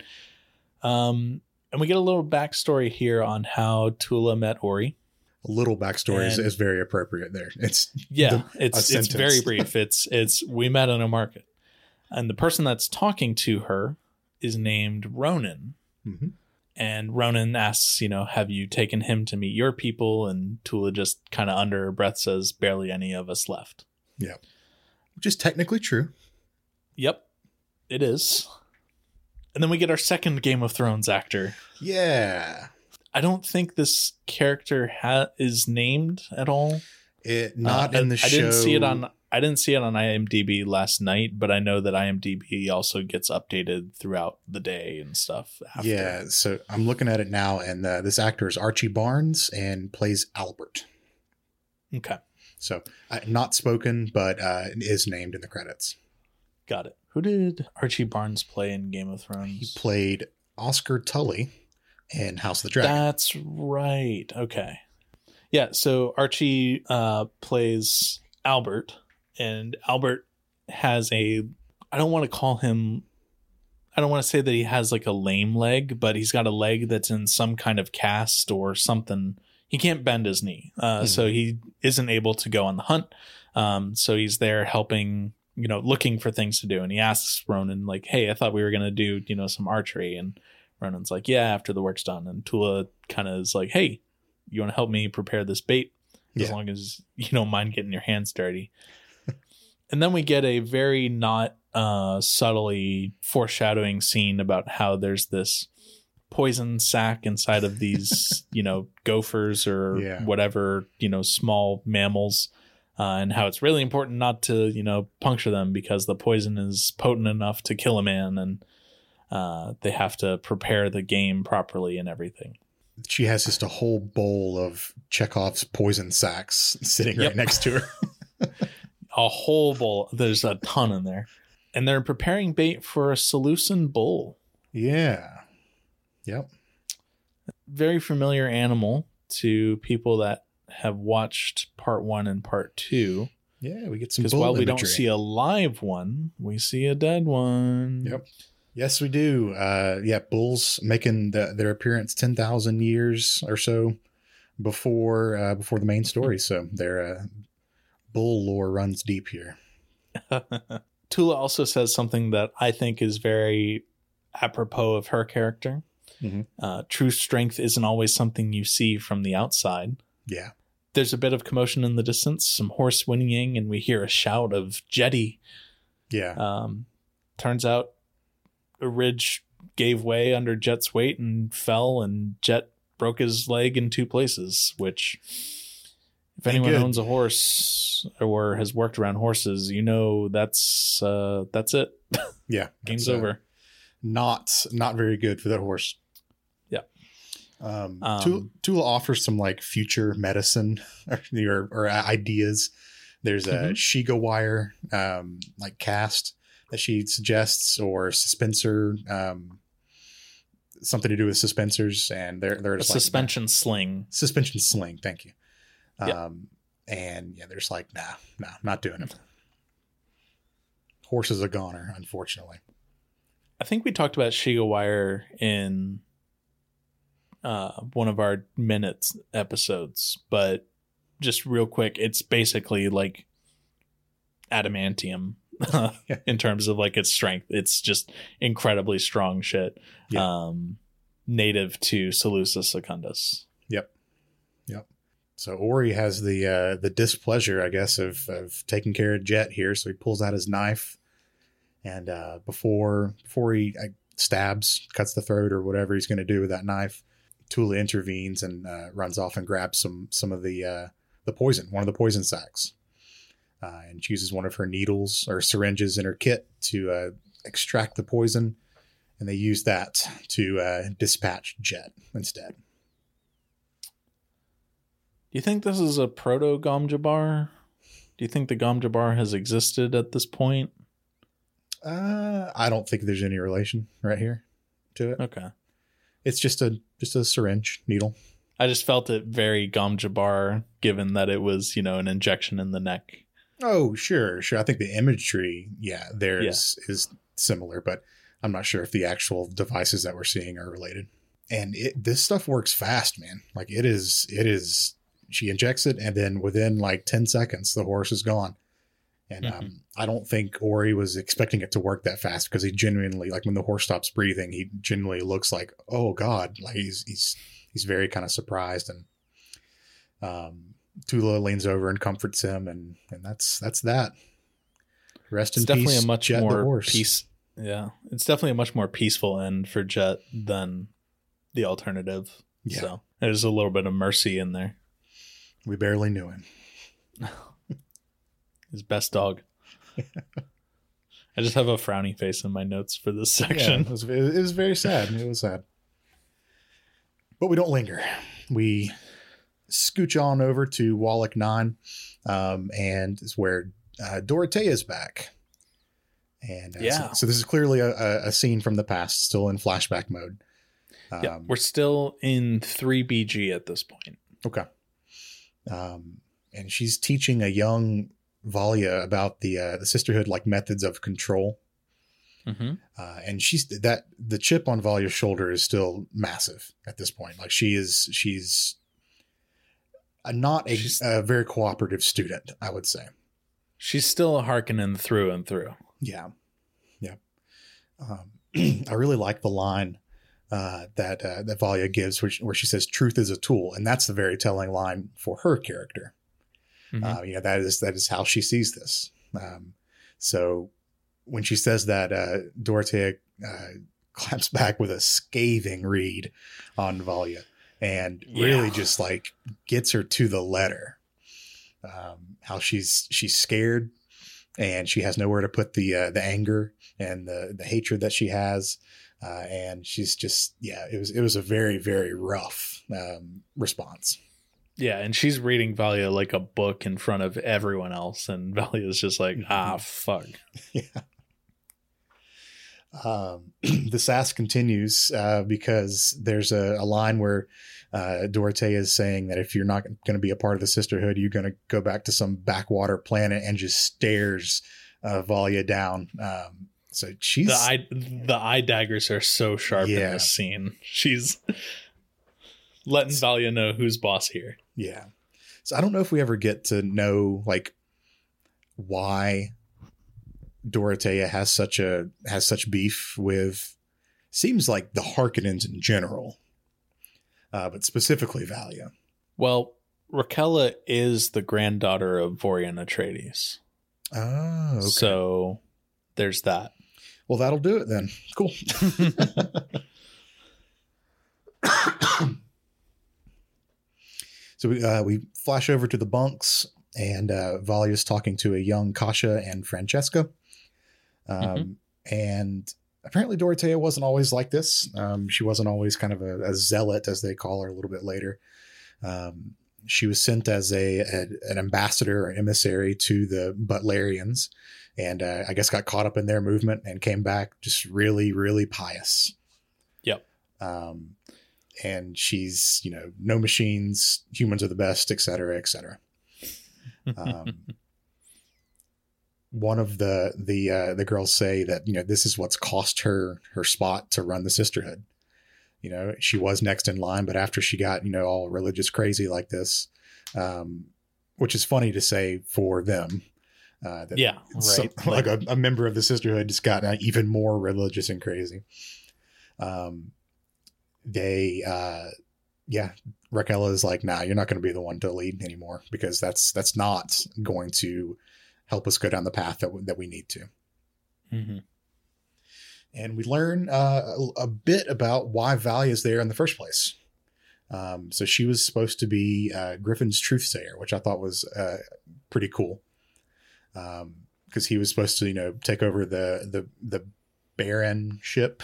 Um, and we get a little backstory here on how Tula met Ori. A little backstory is, is very appropriate there. It's yeah, the, it's it's very brief. It's it's we met in a market, and the person that's talking to her is named Ronan. Mm-hmm. And Ronan asks, you know, have you taken him to meet your people? And Tula just kind of under her breath says, barely any of us left. Yeah, which is technically true. Yep, it is. And then we get our second Game of Thrones actor. Yeah. I don't think this character ha- is named at all. It not uh, in the I, show. I didn't see it on. I didn't see it on IMDb last night, but I know that IMDb also gets updated throughout the day and stuff. After. Yeah, so I'm looking at it now, and uh, this actor is Archie Barnes and plays Albert. Okay. So uh, not spoken, but uh, is named in the credits. Got it. Who did Archie Barnes play in Game of Thrones? He played Oscar Tully in House of the Dragon. That's right. Okay. Yeah, so Archie uh, plays Albert, and Albert has a, I don't want to call him, I don't want to say that he has like a lame leg, but he's got a leg that's in some kind of cast or something. He can't bend his knee. Uh, mm-hmm. So he isn't able to go on the hunt. Um, so he's there helping, you know, looking for things to do. And he asks Ronan, like, hey, I thought we were going to do, you know, some archery. And Ronan's like, yeah, after the work's done. And Tula kind of is like, hey, you want to help me prepare this bait? As yeah. long as you don't mind getting your hands dirty. And then we get a very not uh, subtly foreshadowing scene about how there's this poison sac inside of these, you know, gophers or yeah. whatever, you know, small mammals. Uh, and how it's really important not to, you know, puncture them because the poison is potent enough to kill a man, and uh, they have to prepare the game properly and everything. she has just a whole bowl of Chekhov's poison sacks sitting yep. right next to her. A whole bowl. There's a ton in there. And they're preparing bait for a Seleucid bull. Yeah. Yep. Very familiar animal to people that have watched part one and part two. Yeah, we get some because bull while we imagery. don't see a live one, we see a dead one. Yep. Yes, we do. Uh, yeah, bulls making the, their appearance ten thousand years or so before uh, before the main story. So their uh, bull lore runs deep here. Tula also says something that I think is very apropos of her character. Mm-hmm. Uh, true strength isn't always something you see from the outside. Yeah. There's a bit of commotion in the distance, some horse whinnying, and we hear a shout of Jetty. Yeah. Um, turns out a ridge gave way under Jet's weight and fell, and Jet broke his leg in two places, which if anyone good. owns a horse or has worked around horses, you know that's uh, that's it. Yeah. Game's uh, over. Not not very good for that horse. Yeah. Um, um Tula, Tula offers some like future medicine or, or ideas. There's a mm-hmm. Shiga wire um, like cast that she suggests, or suspensor, um, something to do with suspensors, and they're they're just a like, suspension sling. Suspension sling, thank you. Yep. Um, and yeah, they're just like, nah, nah, not doing it. Horse is a goner, unfortunately. I think we talked about Shiga wire in uh, one of our minutes episodes, but just real quick, it's basically like adamantium. In terms of like its strength, it's just incredibly strong shit. Yeah. Um, native to Seleucus Secundus. Yep, yep. So Ori has the uh, the displeasure, I guess, of of taking care of Jet here. So he pulls out his knife, and uh, before before he uh, stabs, cuts the throat, or whatever he's going to do with that knife, Tula intervenes and uh, runs off and grabs some some of the uh, the poison, one of the poison sacks. Uh, and she uses one of her needles or syringes in her kit to uh, extract the poison, and they use that to uh, dispatch Jet instead. Do you think this is a proto Gom Jabbar? Do you think the Gom Jabbar has existed at this point? Uh, I don't think there's any relation right here to it. Okay, it's just a just a syringe needle. I just felt it very Gom Jabbar, given that it was, you know, an injection in the neck. Oh, sure, sure. I think the imagery, yeah, there is yeah. is similar, but I'm not sure if the actual devices that we're seeing are related. And it, this stuff works fast, man. Like it is, it is. She injects it, and then within like ten seconds, the horse is gone. And mm-hmm. um, I don't think Ori was expecting it to work that fast, because he genuinely, like when the horse stops breathing, he genuinely looks like, oh God, like he's he's he's very kind of surprised. And um. Tula leans over and comforts him, and, and that's that's that. Rest it's in definitely peace, a much Jet more peace. Yeah, it's definitely a much more peaceful end for Jet than the alternative. Yeah. So there's a little bit of mercy in there. We barely knew him. His best dog. I just have a frowny face in my notes for this section. Yeah, it was, it was very sad. It was sad. But we don't linger. We scooch on over to Wallach nine, um, and it's where uh, Dorothea is back. And uh, yeah. so, so this is clearly a, a scene from the past, still in flashback mode. Um, yeah, we're still in three B G at this point. Okay. Um, and she's teaching a young Valia about the uh, the sisterhood, like methods of control. Mm-hmm. Uh, and she's that the chip on Valia's shoulder is still massive at this point. Like she is, she's a, not a, a very cooperative student, I would say. She's still a Harkonnen through and through. Yeah. Yeah. Um, I really like the line uh, that, uh, that Valia gives, which, where she says, truth is a tool. And that's the very telling line for her character. Mm-hmm. Uh, you know, that is, that is how she sees this. Um, so when she says that, uh, Dorothea, uh, claps back with a scathing read on Valia. And really yeah. just like gets her to the letter. Um, how she's she's scared, and she has nowhere to put the uh, the anger and the the hatred that she has. Uh, and she's just, yeah, it was, it was a very, very rough um, response. Yeah. And she's reading Valia like a book in front of everyone else. And Valia's just like, mm-hmm. ah, fuck. Yeah. Um, the sass continues uh, because there's a, a line where uh, Dorothea is saying that if you're not going to be a part of the sisterhood, you're going to go back to some backwater planet, and just stares uh, Valia down. Um, so she's the eye, the eye daggers are so sharp yeah. in this scene. She's letting Valia know who's boss here. Yeah. So I don't know if we ever get to know like why Dorothea has such a has such beef with, seems like the Harkonnens in general, uh, but specifically Valia. Well, Raquella is the granddaughter of Vorian Atreides. Oh, okay. So there's that. Well, that'll do it then. Cool. So we uh, we flash over to the bunks, and uh, Valia's talking to a young Kasha and Francesca. Um, mm-hmm. And apparently Dorothea wasn't always like this. Um, she wasn't always kind of a, a zealot, as they call her a little bit later. Um, she was sent as a, a an ambassador or emissary to the Butlerians, and uh, I guess got caught up in their movement and came back just really, really pious. Yep. Um, and she's, you know, no machines, humans are the best, et cetera, et cetera. Um, one of the the uh, the girls say that, you know, this is what's cost her her spot to run the sisterhood. You know, she was next in line, but after she got, you know, all religious crazy like this, um, which is funny to say for them. Uh, that yeah, right. Some, like, like a, a member of the sisterhood just got uh, even more religious and crazy. Um, they, uh, yeah, Raquella is like, nah, you're not going to be the one to lead anymore, because that's that's not going to help us go down the path that w- that we need to. Mm-hmm. And we learn uh, a, a bit about why Valia is there in the first place. Um, so she was supposed to be uh, Griffin's truthsayer, which I thought was uh, pretty cool. Um, because he was supposed to, you know, take over the the the Baron ship.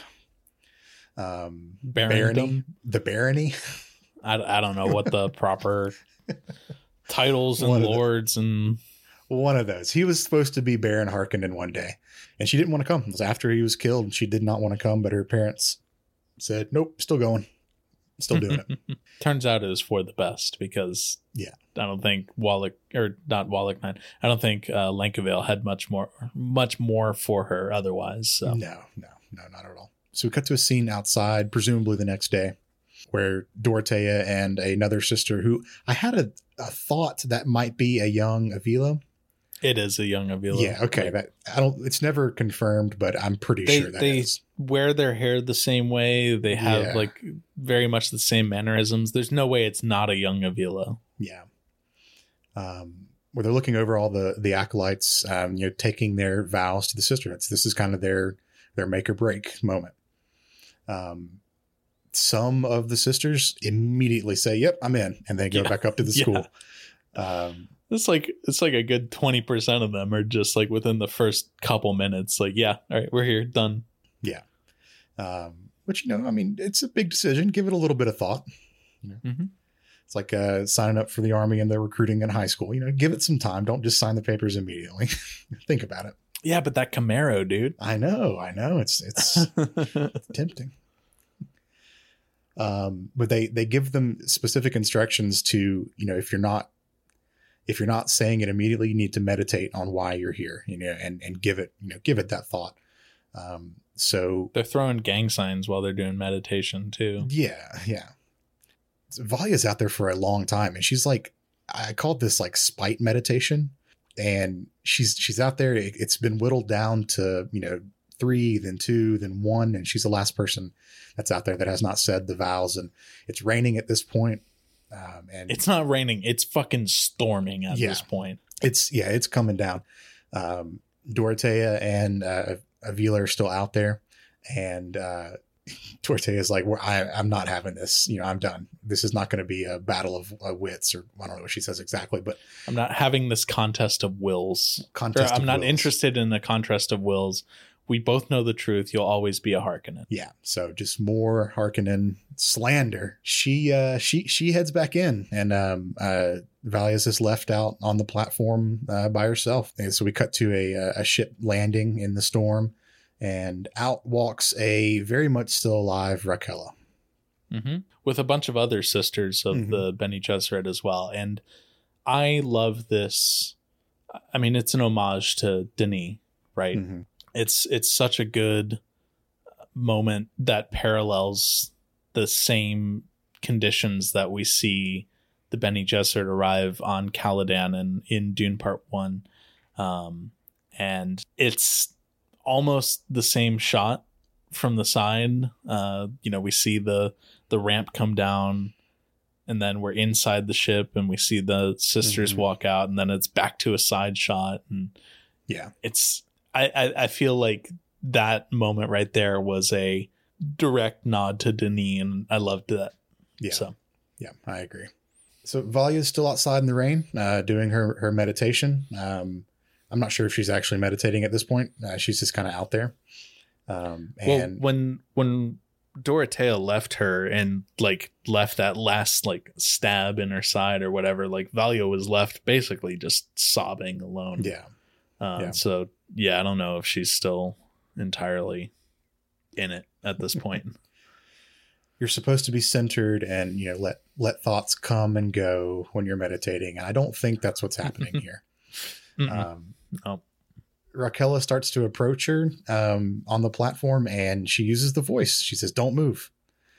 Um, barony, the barony. I, I don't know what the proper titles and lords the, and one of those. He was supposed to be Baron Harkonnen one day, and she didn't want to come. It was after he was killed, and she did not want to come, but her parents said, "Nope, still going, still doing it." Turns out it was for the best, because yeah, I don't think Wallach or not Wallach nine. I don't think uh, Lankavale had much more, much more for her otherwise. So. No, no, no, not at all. So we cut to a scene outside, presumably the next day, where Dorothea and another sister, who I had a, a thought that might be a young Avila. It is a young Avila. Yeah. Okay. That I don't. It's never confirmed, but I'm pretty they, sure that they is. wear their hair the same way. They have yeah. like very much the same mannerisms. There's no way it's not a young Avila. Yeah. Um, where they're looking over all the the acolytes, um, you know, taking their vows to the sisterhoods. This is kind of their their make or break moment. Um, some of the sisters immediately say, "Yep, I'm in," and they go yeah. back up to the school. Yeah. Um, it's like it's like a good twenty percent of them are just like within the first couple minutes, like, "Yeah, all right, we're here, done." Yeah. Um, which, you know, I mean, it's a big decision. Give it a little bit of thought. You know? Mm-hmm. It's like uh, signing up for the army and they're recruiting in high school. You know, give it some time. Don't just sign the papers immediately. Think about it. Yeah, but that Camaro, dude. I know, I know. It's it's, it's tempting. Um, but they they give them specific instructions to, you know, if you're not if you're not saying it immediately, you need to meditate on why you're here, you know, and and give it, you know, give it that thought. Um, so they're throwing gang signs while they're doing meditation too. Yeah, yeah. So Valia's out there for a long time, and she's like, I called this like spite meditation. And she's she's out there. It, it's been whittled down to, you know, three, then two, then one. And she's the last person that's out there that has not said the vows. And it's raining at this point. Um, and it's not raining. It's fucking storming at yeah, this point. It's yeah, it's coming down. Um, Dorothea and uh, Avila are still out there. And uh, Dorothea is like, well, I, I'm not having this. You know, I'm done. This is not going to be a battle of uh, wits, or I don't know what she says exactly, but I'm not having this contest of wills. Contest I'm of not wills. interested in the contest of wills we both know the truth. You'll always be a Harkonnen. Yeah. So just more Harkonnen slander. She uh, she she heads back in, and um, uh, Valia's is left out on the platform uh, by herself. And so we cut to a a ship landing in the storm, and out walks a very much still alive Rakella. Mm-hmm. With a bunch of other sisters of mm-hmm. the Bene Gesserit as well. And I love this. I mean, it's an homage to Denis, right? Mm-hmm. It's it's such a good moment that parallels the same conditions that we see the Bene Gesserit arrive on Caladan and in Dune Part One, um, and it's almost the same shot from the side. Uh, you know, we see the the ramp come down, and then we're inside the ship, and we see the sisters mm-hmm. walk out, and then it's back to a side shot, and yeah, it's. I, I, I feel like that moment right there was a direct nod to Denis, and I loved that. Yeah. So, yeah, I agree. So Valia's still outside in the rain, uh, doing her, her meditation. Um, I'm not sure if she's actually meditating at this point. Uh, she's just kind of out there. Um, and well, when, when Dorothea left her and like left that last like stab in her side or whatever, like Valia was left basically just sobbing alone. Yeah. Um, yeah. So yeah, I don't know if she's still entirely in it at this point. You're supposed to be centered and, you know, let, let thoughts come and go when you're meditating. And I don't think that's what's happening here. um, oh. Rakella starts to approach her um, on the platform, and she uses the voice. She says, "Don't move."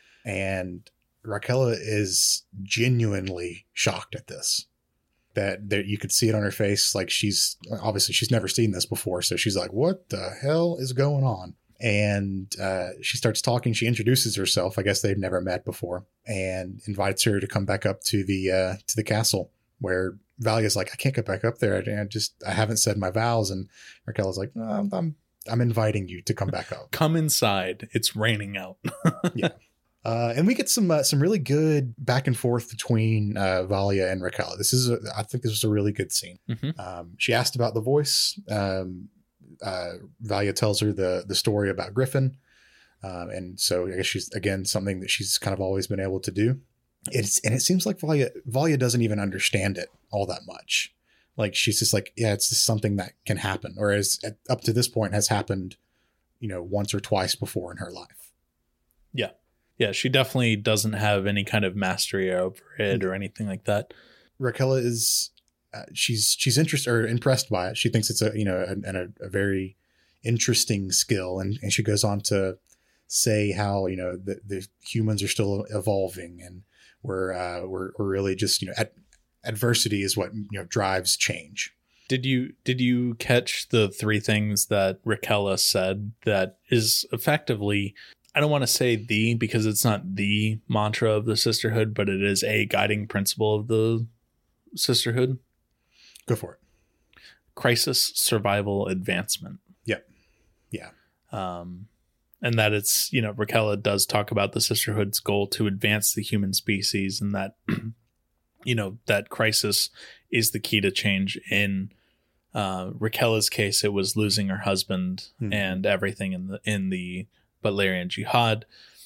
And Rakella is genuinely shocked at this. That, that you could see it on her face. Like she's obviously she's never seen this before. So she's like, what the hell is going on? And uh, she starts talking. She introduces herself. I guess they've never met before, and invites her to come back up to the uh, to the castle, where Valia's like, I can't get back up there. I, I just I haven't said my vows. And Rakella's like, no, I'm, I'm I'm inviting you to come back up. Come inside. It's raining out. Yeah. Uh, and we get some uh, some really good back and forth between uh, Valia and Rakella. This is, a, I think, this was a really good scene. Mm-hmm. Um, she asked about the voice. Um, uh, Valia tells her the the story about Griffin, um, and so I guess she's again something that she's kind of always been able to do. It's and it seems like Valia Valia doesn't even understand it all that much. Like she's just like, yeah, it's just something that can happen, or as at, up to this point has happened, you know, once or twice before in her life. Yeah. Yeah, she definitely doesn't have any kind of mastery over it or anything like that. Rakella is, uh, she's she's interested or impressed by it. She thinks it's a you know a, a, a very interesting skill, and, and she goes on to say how you know the, the humans are still evolving, and we're uh, we're we're really just you know ad- adversity is what you know drives change. Did you did you catch the three things that Rakella said that is effectively, I don't want to say the, because it's not the mantra of the sisterhood, but it is a guiding principle of the sisterhood? Go for it. Crisis, survival, advancement. Yep. Yeah. Um, and that it's, you know, Rakella does talk about the sisterhood's goal to advance the human species, and that, you know, that crisis is the key to change. In uh, Rakella's case, it was losing her husband mm-hmm. and everything in the, in the, Butlerian Jihad.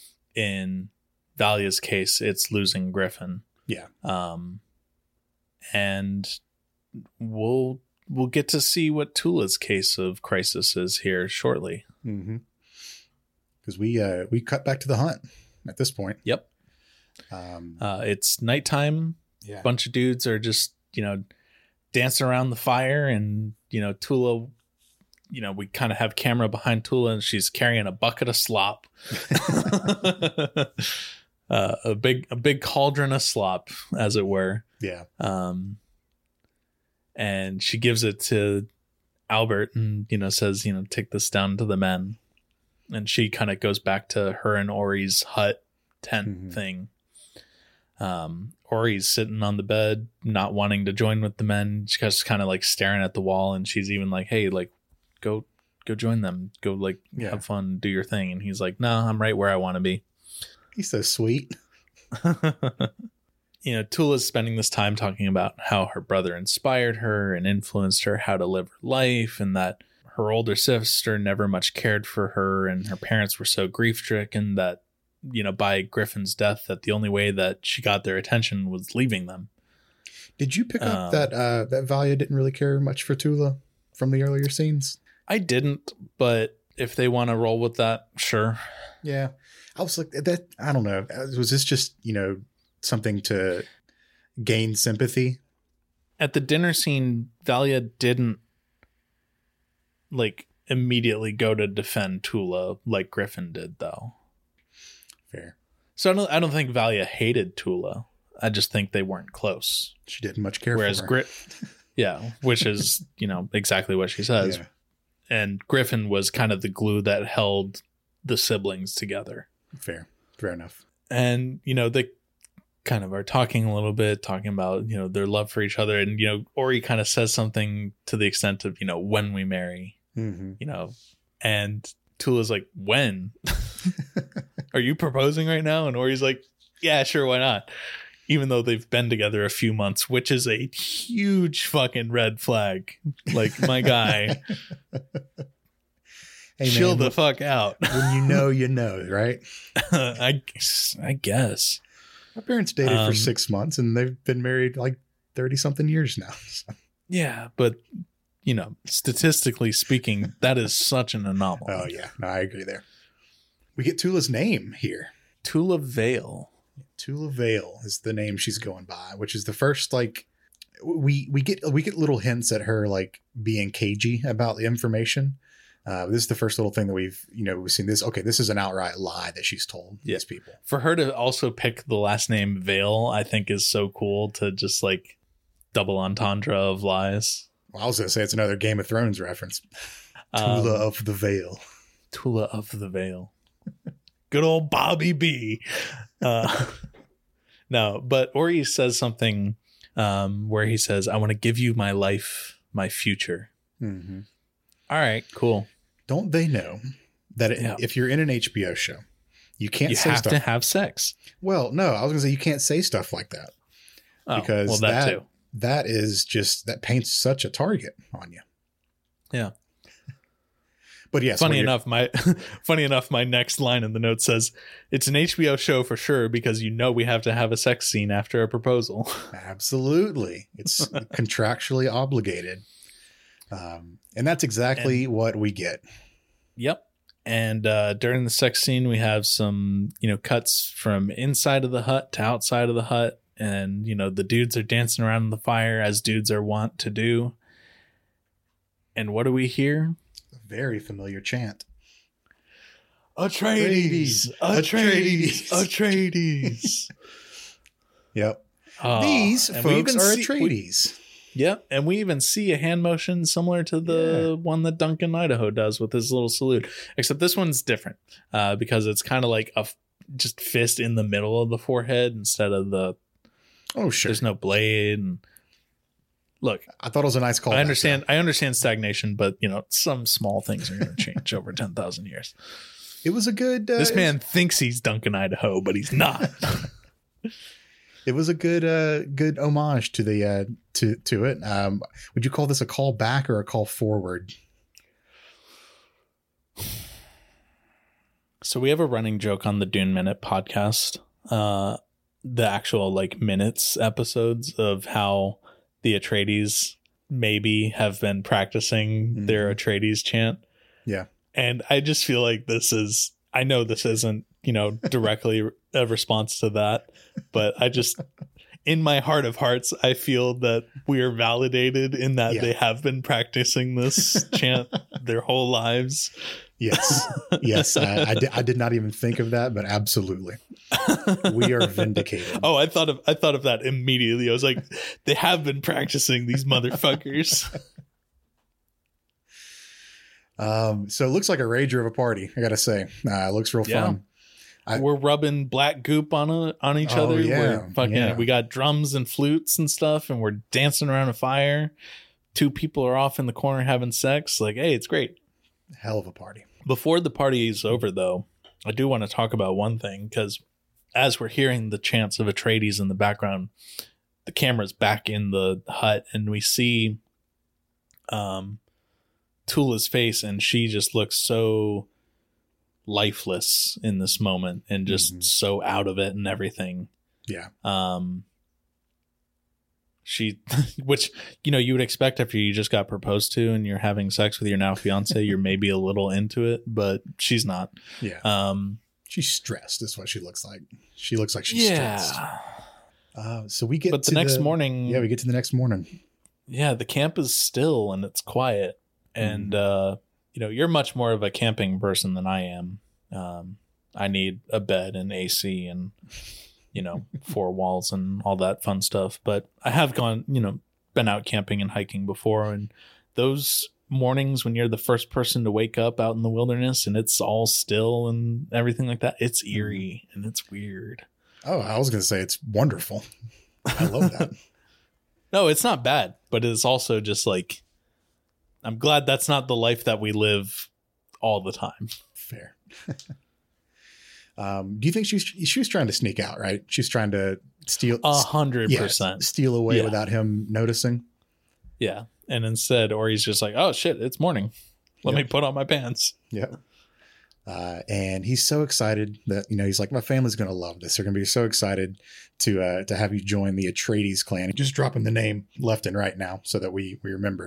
In Valia's case, it's losing Griffin. Yeah. Um, and we'll we'll get to see what Tula's case of crisis is here shortly. Mm-hmm. Because we uh, we cut back to the hunt at this point. Yep. Um, uh, it's nighttime. Yeah. Bunch of dudes are just you know dancing around the fire, and you know Tula. You know, we kind of have camera behind Tula, and she's carrying a bucket of slop, uh, a big, a big cauldron of slop, as it were. Yeah. Um, and she gives it to Albert, and you know, says, you know, take this down to the men. And she kind of goes back to her and Ori's hut tent mm-hmm. thing. Um, Ori's sitting on the bed, not wanting to join with the men. She's just kind of like staring at the wall, and she's even like, "Hey, like." Go, go join them. Go like yeah. have fun, do your thing. And he's like, no, I'm right where I want to be. He's so sweet. You know, Tula's spending this time talking about how her brother inspired her and influenced her how to live her life, and that her older sister never much cared for her, and her parents were so grief stricken that, you know, by Griffin's death, that the only way that she got their attention was leaving them. Did you pick up Um, that uh, that Valia didn't really care much for Tula from the earlier scenes? I didn't, but if they want to roll with that, sure. Yeah. I was like, that, I don't know. Was this just, you know, something to gain sympathy? At the dinner scene, Valia didn't like immediately go to defend Tula like Griffin did, though. Fair. So I don't I don't think Valia hated Tula. I just think they weren't close. She didn't much care Whereas for her. Grit, yeah, which is, you know, exactly what she says. Yeah. And Griffin was kind of the glue that held the siblings together. Fair. Fair enough. And, you know, they kind of are talking a little bit, talking about, you know, their love for each other. And, you know, Ori kind of says something to the extent of, you know, when we marry, Mm-hmm. you know, and Tula's like, when? Are you proposing right now? And Ori's like, yeah, sure, why not? Even though they've been together a few months, which is a huge fucking red flag. Like, my guy, Hey, chill man, the fuck out. when you know, you know, right? I, guess- I guess. My parents dated Um, for six months and they've been married like thirty something years now. So, Yeah, but, you know, statistically speaking, that is such an anomaly. oh, yeah. No, I agree there. We get Tula's name here. Tula Vale. Tula Vale is the name she's going by, which is the first, like, we we get we get little hints at her like being cagey about the information. Uh, this is the first little thing that we've you know we've seen this. Okay, this is an outright lie that she's told Yeah. these people. For her to also pick the last name Vale, I think is so cool, to just like double entendre of lies. Well, I was gonna say it's another Game of Thrones reference. Um, Tula of the Vale. Tula of the Vale. Good old Bobby B. Uh, no, but Ori says something um, where he says, I want to give you my life, my future. Mm-hmm. All right, cool. Don't they know that it, Yeah. if you're in an H B O show, you can't You say have stuff. to have sex. Well, no, I was gonna say you can't say stuff like that Oh, because well, that, that too. that is just that paints such a target on you. Yeah. But yes, funny when you're- enough, my funny enough, my next line in the note says it's an H B O show for sure because you know we have to have a sex scene after a proposal. Absolutely. It's contractually obligated. Um, and that's exactly what we get. Yep. And uh, during the sex scene, we have some, you know, cuts from inside of the hut to outside of the hut. And, you know, the dudes are dancing around the fire as dudes are wont to do. And what do we hear? A very familiar chant. Atreides! Atreides! Atreides! Yep. Oh, These and we folks even are see- Atreides. Yep, and we even see a hand motion similar to the Yeah. one that Duncan Idaho does with his little salute. Except this one's different uh, because it's kind of like a f- just fist in the middle of the forehead instead of the. Oh, sure. There's no blade. And look, I thought it was a nice call. I understand. I understand stagnation, but you know, some small things are going to change over ten thousand years. It was a good. Uh, This man thinks he's Duncan Idaho, but he's not. It was a good, uh, good homage to the uh, to to it. Um, would you call this a call back or a call forward? So we have a running joke on the Dune Minute podcast, uh, the actual like minutes episodes of how the Atreides maybe have been practicing Mhm. their Atreides chant. Yeah. And I just feel like this is, I know this isn't, you know, directly a response to that, but I just, in my heart of hearts, I feel that we are validated in that Yeah. they have been practicing this chant their whole lives. Yes, yes. I, I, did, I did not even think of that, but absolutely, we are vindicated. Oh, I thought of I thought of that immediately. I was like, they have been practicing, these motherfuckers. Um, so it looks like a rager of a party. I gotta say, uh, it looks real Yeah. fun. I- We're rubbing black goop on a, on each Oh, other. yeah, We're fucking yeah. we got drums and flutes and stuff, and we're dancing around a fire. Two people are off in the corner having sex. Like, hey, it's great. Hell of a party. Before the party is over, though, I do want to talk about one thing, because as we're hearing the chants of Atreides in the background, the camera's back in the hut, and we see um, Tula's face, and she just looks so lifeless in this moment and just mm-hmm. so out of it and everything. Yeah. Um, she, which, you know, you would expect after you just got proposed to and you're having sex with your now fiance, you're maybe a little into it, but she's not. Yeah. Um, she's stressed is what she looks like. She looks like she's yeah. stressed. Uh, so we get but to the next the, morning. Yeah, we get to the next morning. Yeah, the camp is still and it's quiet. And, mm. uh, you know, you're much more of a camping person than I am. Um, I need a bed and A C and, you know, four walls and all that fun stuff. But I have gone, you know, been out camping and hiking before. And those mornings when you're the first person to wake up out in the wilderness and it's all still and everything like that, it's eerie and it's weird. Oh, I was going to say it's wonderful. I love that. No, it's not bad, but it's also just like, I'm glad that's not the life that we live all the time. Fair. um, do you think she was, she was trying to sneak out, right? She's trying to steal a hundred yeah, percent steal away yeah. without him noticing. Yeah. And instead, or he's just like, oh shit, it's morning. Let yep. me put on my pants. Yeah. Uh, and he's so excited that, you know, he's like, my family's going to love this. They're going to be so excited to, uh, to have you join the Atreides clan. Just dropping the name left and right now so that we, we remember.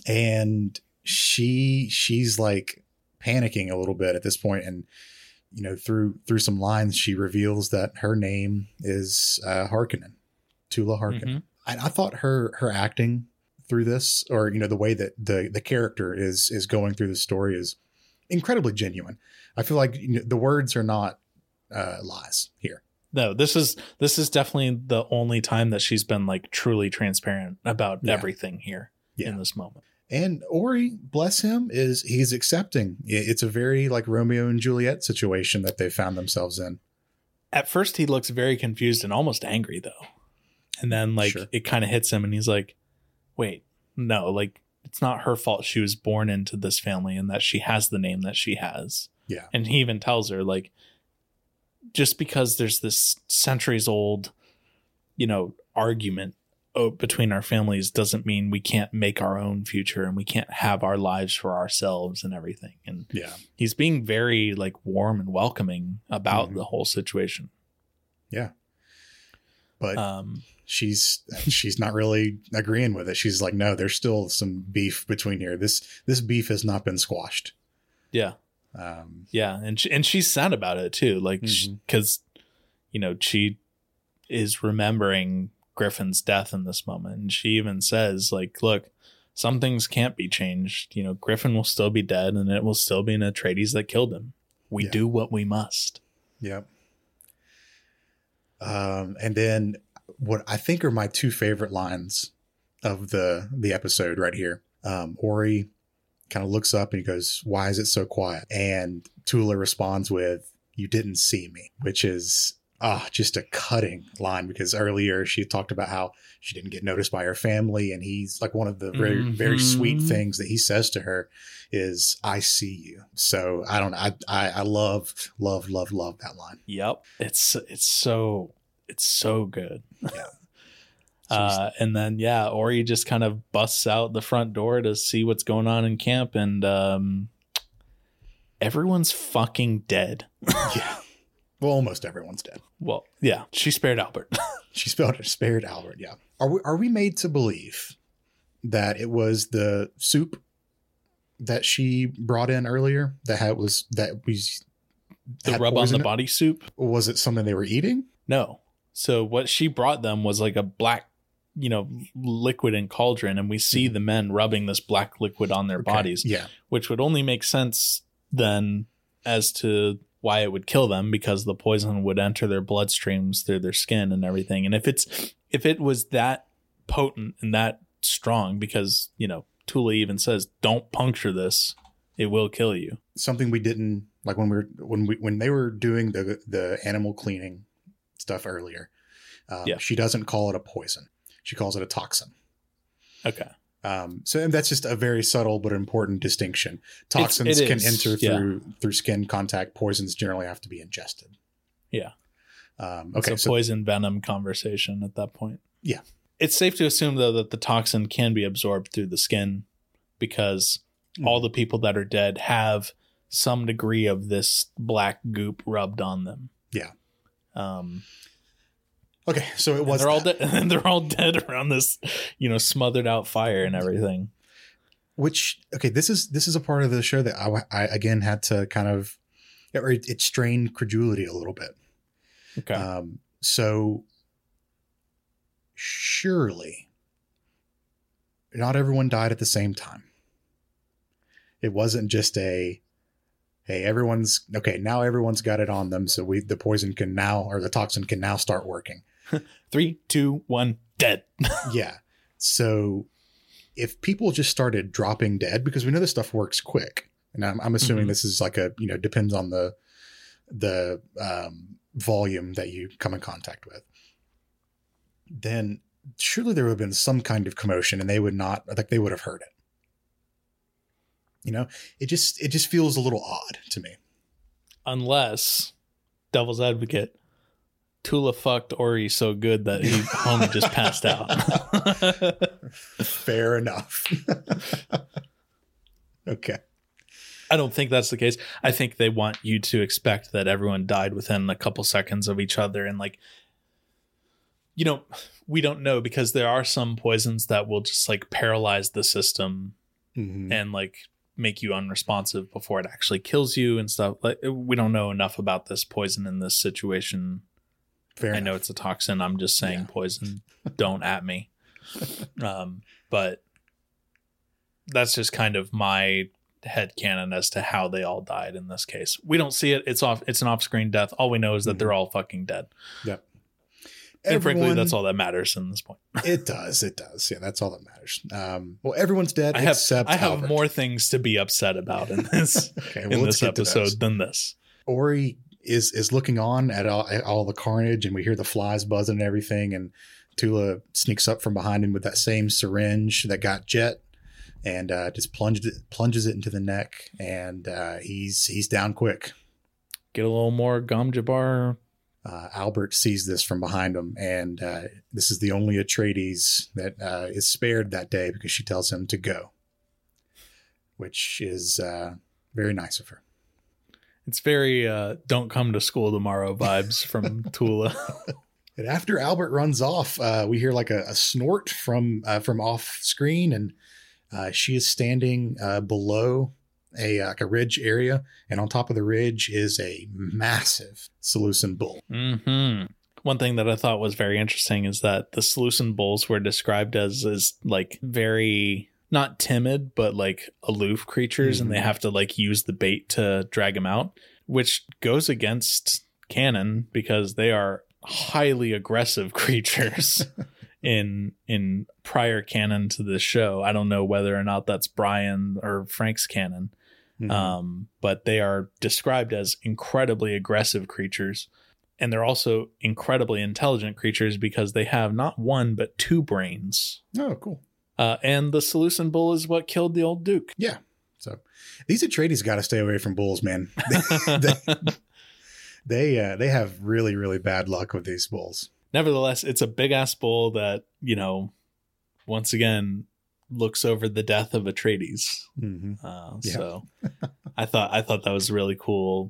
And she, she's like panicking a little bit at this point. And, you know, through, through some lines, she reveals that her name is, uh, Harkonnen, Tula Harkonnen. Mm-hmm. And I thought her, her acting through this, or, you know, the way that the, the character is, is going through the story is incredibly genuine. I feel like, you know, the words are not uh, lies here. No, this is this is definitely the only time that she's been like truly transparent about yeah. everything here yeah. in this moment. And Ori, bless him, is he's accepting. It's a very like Romeo and Juliet situation that they found themselves in. At first, he looks very confused and almost angry, though. And then like sure. it kind of hits him and he's like, wait, no, like it's not her fault she was born into this family and that she has the name that she has. Yeah. And he even tells her, like, just because there's this centuries old, you know, argument between our families doesn't mean we can't make our own future and we can't have our lives for ourselves and everything. And yeah, he's being very like warm and welcoming about mm-hmm. the whole situation. Yeah. But um, she's she's not really agreeing with it. She's like, no, there's still some beef between here. This this beef has not been squashed. Yeah. Um, yeah. And she, and she's sad about it, too. Like, because, mm-hmm. you know, she is remembering Griffin's death in this moment. And she even says, like, look, some things can't be changed. You know, Griffin will still be dead and it will still be an Atreides that killed him. We yeah. do what we must. Yep. Um, and then what I think are my two favorite lines of the the episode right here. Um, Ori kind of looks up and he goes, why is it so quiet? And Tula responds with, you didn't see me, which is ah, just a cutting line because earlier she talked about how she didn't get noticed by her family. And he's like, one of the very, mm-hmm. very sweet things that he says to her is, I see you. So I don't know. I, I, I love, love, love, love that line. Yep. It's, it's so, it's so good. Yeah. Uh, and then, yeah, Ori just kind of busts out the front door to see what's going on in camp. And um, everyone's fucking dead. Yeah. Well, almost everyone's dead. Well, yeah. She spared Albert. She spared, spared Albert, yeah. Are we, are we made to believe that it was the soup that she brought in earlier that had, was that was the rub on the body soup? Or was it something they were eating? No. So what she brought them was like a black, you know, liquid in cauldron, and we see mm-hmm. the men rubbing this black liquid on their okay. bodies, yeah, which would only make sense then as to why it would kill them, because the poison would enter their bloodstreams through their skin and everything. And if it's if it was that potent and that strong, because, you know, Tula even says, don't puncture this, it will kill you. Something we didn't like when we were when we when they were doing the the animal cleaning stuff earlier. Um, yeah. She doesn't call it a poison. She calls it a toxin. Okay. Um, so and that's just a very subtle but important distinction. Toxins can enter through yeah. through skin contact. Poisons generally have to be ingested. Yeah. Um, okay. It's a so, poison venom conversation at that point. Yeah. It's safe to assume, though, that the toxin can be absorbed through the skin because mm. all the people that are dead have some degree of this black goop rubbed on them. Yeah. Um, okay. So it was, they're all dead and they're all dead around this, you know, smothered out fire and everything. Which, okay, this is, this is a part of the show that I, I again had to kind of, or it, it strained credulity a little bit. Okay. Um, so surely not everyone died at the same time. It wasn't just a, hey, everyone's okay. Now everyone's got it on them. So we, the poison can now, or the toxin can now start working. Three, two, one, dead. Yeah. So if people just started dropping dead, because we know this stuff works quick, and I'm, I'm assuming mm-hmm. this is like a, you know, depends on the, the um, volume that you come in contact with, then surely there would have been some kind of commotion and they would not, like they would have heard it. You know, it just, it just feels a little odd to me. Unless, devil's advocate, Tula fucked Ori so good that he homie just passed out. Fair enough. Okay. I don't think that's the case. I think they want you to expect that everyone died within a couple seconds of each other. And like, you know, we don't know, because there are some poisons that will just like paralyze the system mm-hmm. and like make you unresponsive before it actually kills you and stuff. Like, we don't know enough about this poison in this situation. Fair I enough. know it's a toxin. I'm just saying yeah. poison. Don't at me. Um, but that's just kind of my headcanon as to how they all died in this case. We don't see it. It's off. It's an off-screen death. All we know is that mm-hmm. they're all fucking dead. Yep. And Everyone, frankly, that's all that matters in this point. It does. It does. Yeah, that's all that matters. Um, well, everyone's dead I have, except I have Albert. more things to be upset about in this okay, well, in this episode than this. Ori is is looking on at all, at all the carnage, and we hear the flies buzzing and everything, and Tula sneaks up from behind him with that same syringe that got Jet, and uh, just plunged it, plunges it into the neck, and uh, he's he's down quick. Get a little more Gom Jabbar. Uh, Albert sees this from behind him, and uh, this is the only Atreides that uh, is spared that day, because she tells him to go, which is uh, very nice of her. It's very uh, don't come to school tomorrow vibes from Tula. And after Albert runs off, uh, we hear like a, a snort from uh, from off screen, and uh, she is standing uh, below a like a ridge area, and on top of the ridge is a massive Seleucid bull. Mm-hmm. One thing that I thought was very interesting is that the Seleucid bulls were described as as like very not timid, but like aloof creatures, mm-hmm. and they have to like use the bait to drag them out, which goes against canon because they are highly aggressive creatures in in prior canon to this show. I don't know whether or not that's Brian or Frank's canon. Mm-hmm. Um, but they are described as incredibly aggressive creatures, and they're also incredibly intelligent creatures because they have not one but two brains. Oh, cool. Uh, and the Seleucid bull is what killed the old Duke. Yeah. So these Atreides got to stay away from bulls, man. they they, uh, they have really, really bad luck with these bulls. Nevertheless, it's a big ass bull that, you know, once again, looks over the death of Atreides. Mm-hmm. Uh, yeah. So I thought I thought that was a really cool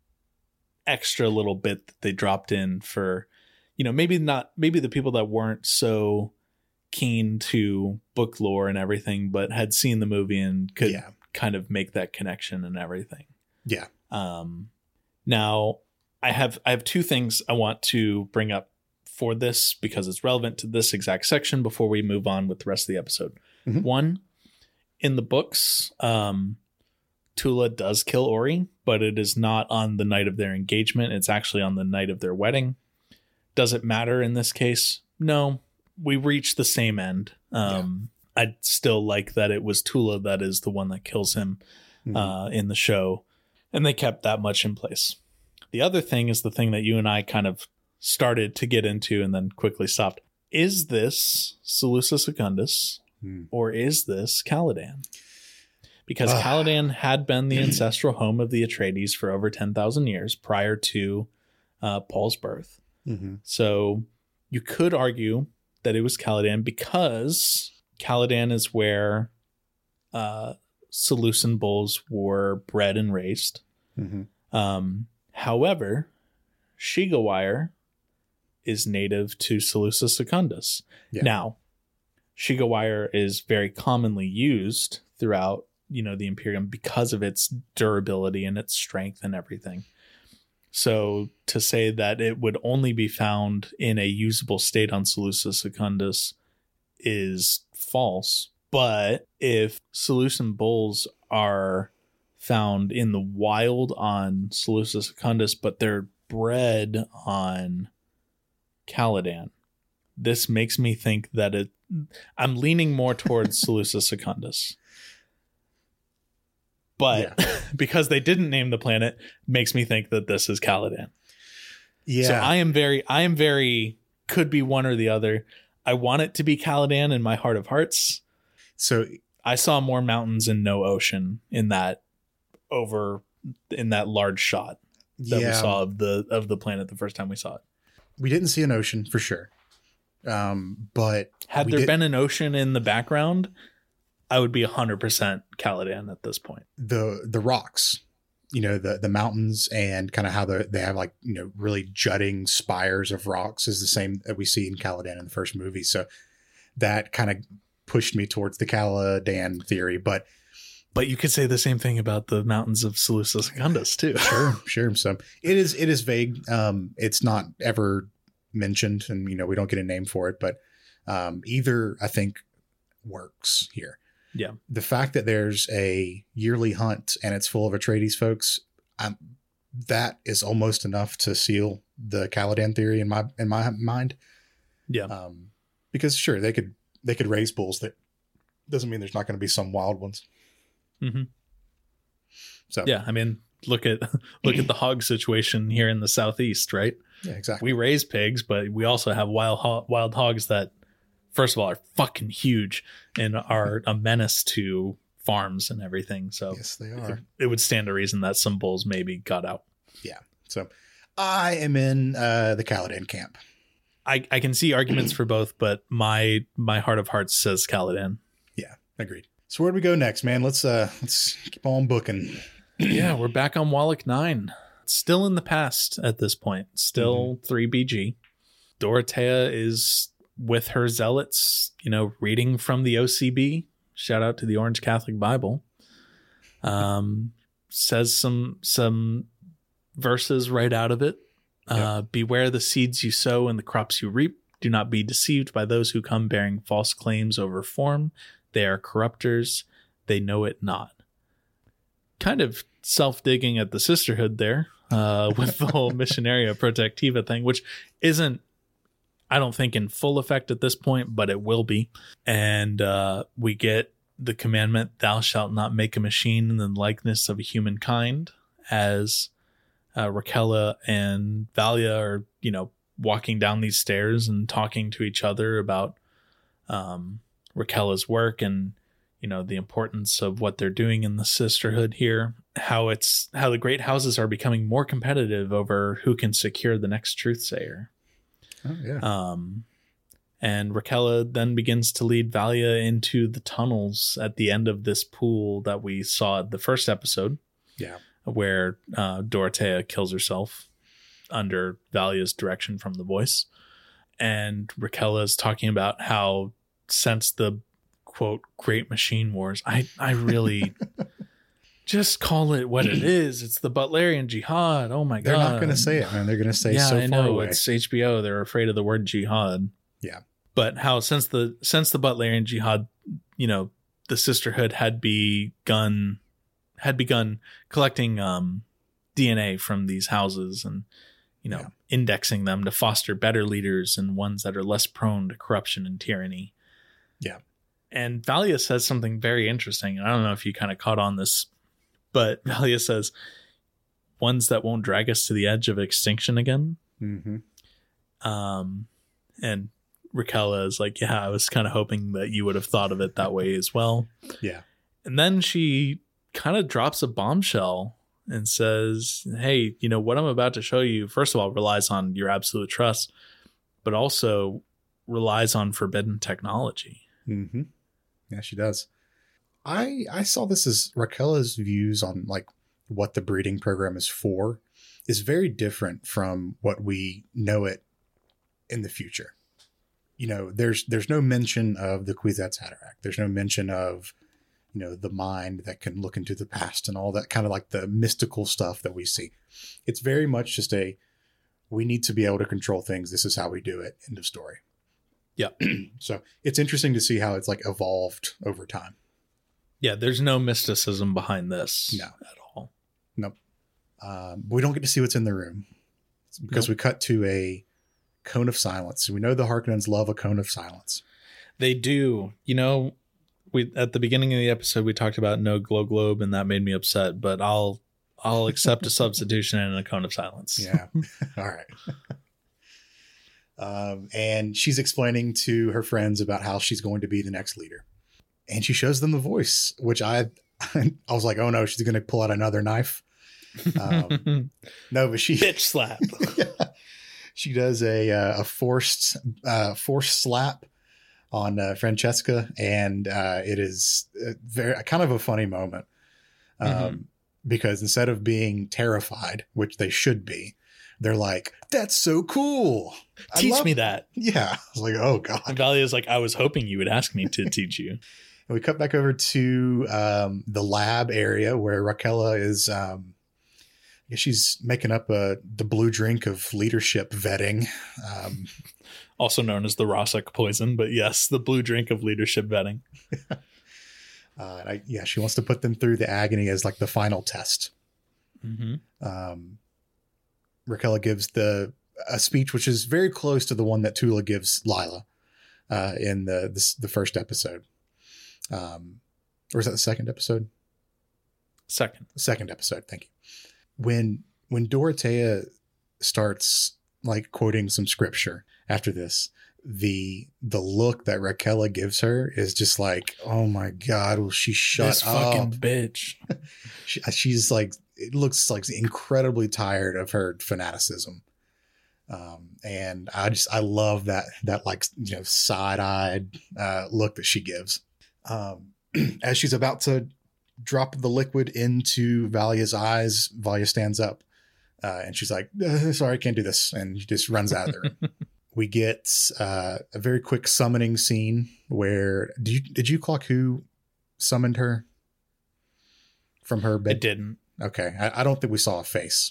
extra little bit that they dropped in for, you know, maybe not maybe the people that weren't so keen to book lore and everything, but had seen the movie and could yeah. kind of make that connection and everything. Yeah. Um, now I have I have two things I want to bring up for this because it's relevant to this exact section before we move on with the rest of the episode. Mm-hmm. One, in the books, um, Tula does kill Ori, but it is not on the night of their engagement. It's actually on the night of their wedding. Does it matter in this case? No, we reach the same end. Um, yeah. I'd still like that it was Tula that is the one that kills him mm-hmm. uh, in the show, and they kept that much in place. The other thing is the thing that you and I kind of started to get into and then quickly stopped. Is this Seleucus Secundus? Or is this Caladan? Because uh. Caladan had been the ancestral home of the Atreides for over ten thousand years prior to uh, Paul's birth. Mm-hmm. So you could argue that it was Caladan because Caladan is where uh, Seleucid bulls were bred and raised. Mm-hmm. Um, however, Shigawire is native to Seleucus secundus. Yeah. Now, Shigawire is very commonly used throughout, you know, the Imperium because of its durability and its strength and everything. So to say that it would only be found in a usable state on Seleucus secundus is false. But if Seleucid bulls are found in the wild on Seleucus secundus, but they're bred on Caladan, this makes me think that it. I'm leaning more towards Seleucus secundus. But yeah. because they didn't name the planet, makes me think that this is Caladan. Yeah. So I am very, I am very, could be one or the other. I want it to be Caladan in my heart of hearts. So I saw more mountains and no ocean in that over in that large shot that yeah. we saw of the of the planet the first time we saw it. We didn't see an ocean for sure. Um, but had there did, been an ocean in the background, I would be one hundred percent Caladan at this point. The the rocks, you know, the the mountains and kind of how the, they have like, you know, really jutting spires of rocks is the same that we see in Caladan in the first movie. So that kind of pushed me towards the Caladan theory. But but you could say the same thing about the mountains of Seleucus secundus too. Sure, sure. So it is it is vague. Um, it's not ever mentioned, and you know we don't get a name for it. But um, either I think works here. Yeah. The fact that there's a yearly hunt and it's full of Atreides folks, um, that is almost enough to seal the Caladan theory in my in my mind. Yeah. Um, because sure they could they could raise bulls. That doesn't mean there's not going to be some wild ones. Mm-hmm. So yeah, I mean, look at look at the hog situation here in the southeast, right? Yeah, exactly. We raise pigs, but we also have wild ho- wild hogs that, first of all, are fucking huge and are a menace to farms and everything. So yes, they are. It, it would stand to reason that some bulls maybe got out. Yeah. So I am in uh, the Caladan camp. I, I can see arguments for both, but my my heart of hearts says Caladan. Yeah, agreed. So where do we go next, man? Let's uh let's keep on booking. Yeah, we're back on Wallach nine. Still in the past at this point. Still mm-hmm. three B G. Dorothea is with her zealots, you know, reading from the O C B. Shout out to the Orange Catholic Bible. Um, says some some verses right out of it. Yep. Uh, beware the seeds you sow and the crops you reap. Do not be deceived by those who come bearing false claims over form. They are corrupters. They know it not. Kind of self-digging at the sisterhood there uh, with the whole Missionaria Protectiva thing, which isn't, I don't think, in full effect at this point, but it will be. And uh, we get the commandment, thou shalt not make a machine in the likeness of a humankind, as uh, Raquella and Valia are, you know, walking down these stairs and talking to each other about um, Raquella's work and, you know, the importance of what they're doing in the sisterhood here, how it's how the great houses are becoming more competitive over who can secure the next truthsayer. Oh, yeah. Um, and Raquella then begins to lead Valia into the tunnels at the end of this pool that we saw at the first episode. Yeah. Where uh, Dorothea kills herself under Valia's direction from the voice. And Raquella is talking about how since the quote Great Machine Wars, I, I really just call it what it is. It's the Butlerian Jihad. Oh my They're God. They're not going to say it, man. They're going to say yeah, so I far know. away. It's H B O. They're afraid of the word jihad. Yeah. But how since the since the Butlerian Jihad, you know, the sisterhood had begun had begun collecting um, D N A from these houses and, you know, yeah. indexing them to foster better leaders and ones that are less prone to corruption and tyranny. Yeah. And Valia says something very interesting. I don't know if you kind of caught on this, but Valia says, ones that won't drag us to the edge of extinction again. Mm-hmm. Um, and Raquella is like, yeah, I was kind of hoping that you would have thought of it that way as well. Yeah. And then she kind of drops a bombshell and says, hey, you know, what I'm about to show you, first of all, relies on your absolute trust, but also relies on forbidden technology. Mm-hmm. Yeah, she does. I I saw this as Raquela's views on like what the breeding program is for is very different from what we know it in the future. You know, there's there's no mention of the Kwisatz Haderach. There's no mention of, you know, the mind that can look into the past and all that kind of like the mystical stuff that we see. It's very much just a, we need to be able to control things. This is how we do it. End of story. Yeah. So it's interesting to see how it's like evolved over time. Yeah, there's no mysticism behind this no. at all. Nope. Um, we don't get to see what's in the room because nope. we cut to a cone of silence. We know the Harkonnens love a cone of silence. They do. You know, we at the beginning of the episode we talked about no glow globe, and that made me upset. But I'll I'll accept a substitution and a cone of silence. Yeah. All right. Um, and she's explaining to her friends about how she's going to be the next leader. And she shows them the voice, which I, I was like, oh no, she's going to pull out another knife. Um, no, but she bitch slap. Yeah, she does a uh, a forced uh, forced slap on uh, Francesca, and uh, it is a very kind of a funny moment um, mm-hmm. because instead of being terrified, which they should be, they're like, "That's so cool! Teach me that." Yeah, I was like, "Oh god." And Valia's like, "I was hoping you would ask me to teach you." And we cut back over to um, the lab area where Raquela is. Um, I guess she's making up a the blue drink of leadership vetting, um, also known as the Rossack poison. But yes, the blue drink of leadership vetting. uh, and I, yeah, she wants to put them through the agony as like the final test. Mm-hmm. Um, Raquela gives the a speech which is very close to the one that Tula gives Lila uh, in the this, the first episode. Um, or is that the second episode? Second. Second episode. Thank you. When when Dorothea starts like quoting some scripture after this, the the look that Raquela gives her is just like, oh my god, will she shut this up? Fucking bitch. she, she's like, it looks like incredibly tired of her fanaticism. Um, and I just I love that that like, you know, side-eyed uh, look that she gives. Um, as she's about to drop the liquid into Valia's eyes, Valia stands up uh, and she's like, uh, sorry, I can't do this. And she just runs out of the room. We get uh, a very quick summoning scene where did you, did you clock who summoned her from her bed? It didn't. Okay. I, I don't think we saw a face.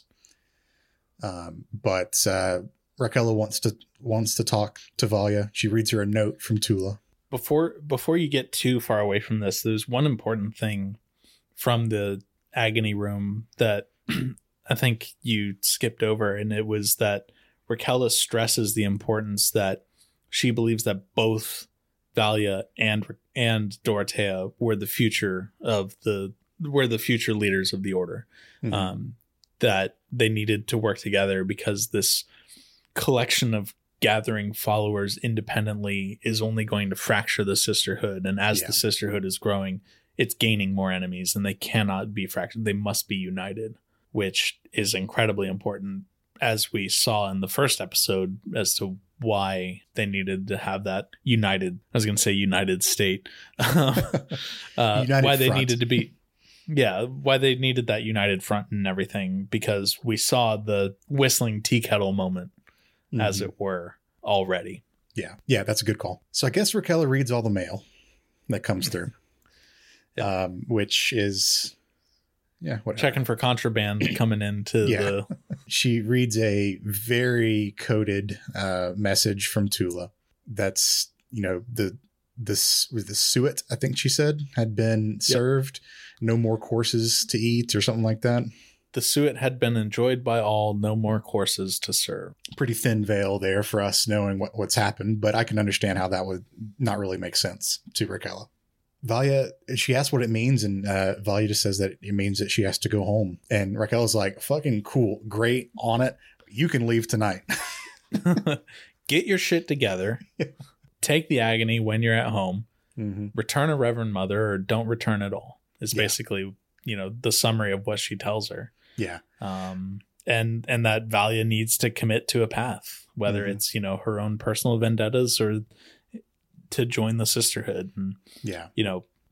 Um, but uh, Raquela wants to, wants to talk to Valia. She reads her a note from Tula. Before before you get too far away from this, there's one important thing from the agony room that I think you skipped over, and it was that Raquela stresses the importance that she believes that both Valia and and Dorothea were the future of the were the future leaders of the Order. Mm-hmm. Um, that they needed to work together because this collection of gathering followers independently is only going to fracture the sisterhood, and as yeah. the sisterhood is growing, it's gaining more enemies, and they cannot be fractured. They must be united, which is incredibly important, as we saw in the first episode, as to why they needed to have that united, I was going to say united state, uh, united why they front. needed to be, yeah, why they needed that united front and everything, because we saw the whistling tea kettle moment, mm-hmm. as it were, already. Yeah. Yeah, that's a good call. So I guess Raquela reads all the mail that comes through, yeah. um, which is, yeah, whatever. Checking for contraband coming into yeah. the. She reads a very coded uh, message from Tula. That's, you know, the this was the suet, I think she said, had been served. Yep. No more courses to eat or something like that. The suet had been enjoyed by all. No more courses to serve. Pretty thin veil there for us knowing what, what's happened, but I can understand how that would not really make sense to Raquela. Valia, she asks what it means, and uh, Valia just says that it means that she has to go home. And Raquela's like, fucking cool, great, on it. You can leave tonight. Get your shit together. Yeah. Take the agony when you're at home. Mm-hmm. Return a Reverend Mother, or don't return at all. Is yeah. basically, you know, the summary of what she tells her. Yeah. Um, and and that Valia needs to commit to a path, whether mm-hmm. it's, you know, her own personal vendettas or to join the sisterhood. And, yeah, you know,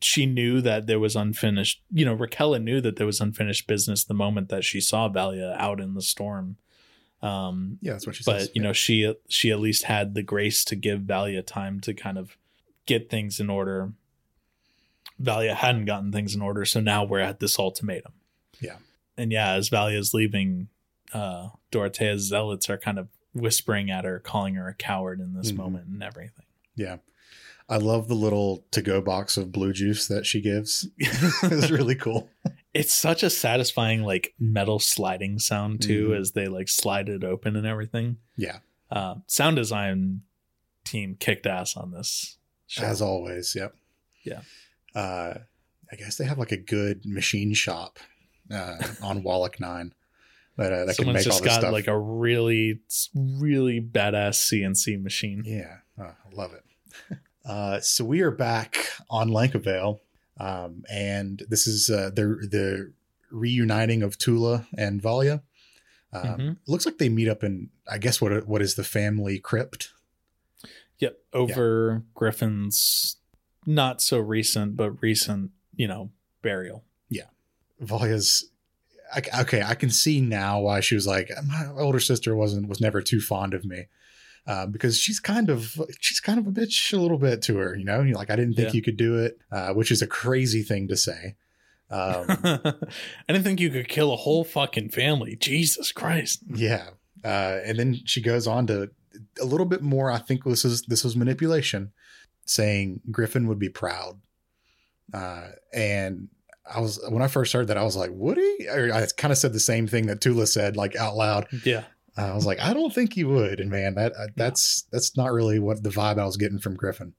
she knew that there was unfinished, you know, Raquel knew that there was unfinished business the moment that she saw Valia out in the storm. Um, yeah, that's what she but, says. you yeah. know, she, she at least had the grace to give Valia time to kind of get things in order. Valia hadn't gotten things in order. So now we're at this ultimatum. Yeah. And yeah, as Valia's leaving, uh, Dorothea's zealots are kind of whispering at her, calling her a coward in this mm-hmm. moment and everything. Yeah. I love the little to-go box of blue juice that she gives. It's really cool. It's such a satisfying, like, metal sliding sound, too, mm-hmm. as they, like, slide it open and everything. Yeah. Uh, sound design team kicked ass on this show. As always, yep. Yeah. Uh, I guess they have, like, a good machine shop uh, on Wallach nine. That, uh, that Someone's can make just all this got, stuff. like, a really, really badass C N C machine. Yeah. Oh, I love it. Uh, so we are back on Lankavale, um, and this is uh, the the reuniting of Tula and Valia. Um, mm-hmm. It looks like they meet up in, I guess, what what is the family crypt? Yep, over yeah. Griffin's not so recent, but recent, you know, burial. Yeah, Valia's. I, okay, I can see now why she was like, my older sister wasn't was never too fond of me. Uh, because she's kind of she's kind of a bitch a little bit to her, you know. You're like, I didn't think yeah. you could do it, uh, which is a crazy thing to say. Um, I didn't think you could kill a whole fucking family. Jesus Christ. Yeah, uh, and then she goes on to a little bit more. I think this is this was manipulation, saying Griffin would be proud. Uh, and I was when I first heard that, I was like, would he? Or I kind of said the same thing that Tula said, like out loud. Yeah. I was like, I don't think you would. And man, that that's, that's not really what the vibe I was getting from Griffin.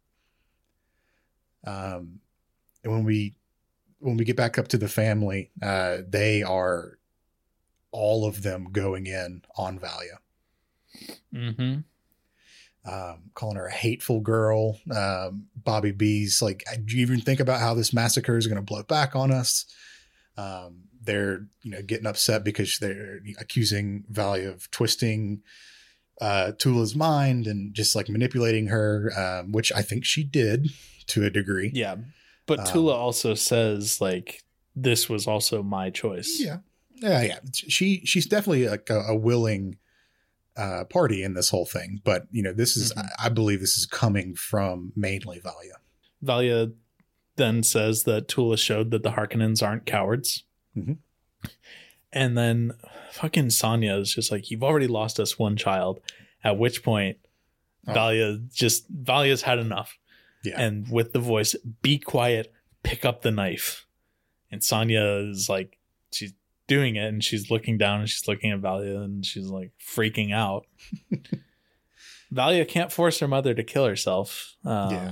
Um, and when we, when we get back up to the family, uh, they are all of them going in on Valia. Mm-hmm. Um, calling her a hateful girl. Um, Bobby B's like, do you even think about how this massacre is going to blow back on us? Um, they're, you know, getting upset because they're accusing Valia of twisting uh, Tula's mind and just like manipulating her, um, which I think she did to a degree. Yeah. But um, Tula also says like, this was also my choice. Yeah. Yeah. Yeah. She, she's definitely like a, a willing uh, party in this whole thing. But, you know, this is, mm-hmm. I, I believe this is coming from mainly Valia. Valia then says that Tula showed that the Harkonnens aren't cowards. Mm-hmm. And then fucking Sonya is just like, you've already lost us one child. At which point, oh. Valia just, Valia's had enough. Yeah. And with the voice, be quiet, pick up the knife. And Sonya is like, she's doing it and she's looking down and she's looking at Valia and she's like freaking out. Valia can't force her mother to kill herself. Um, yeah.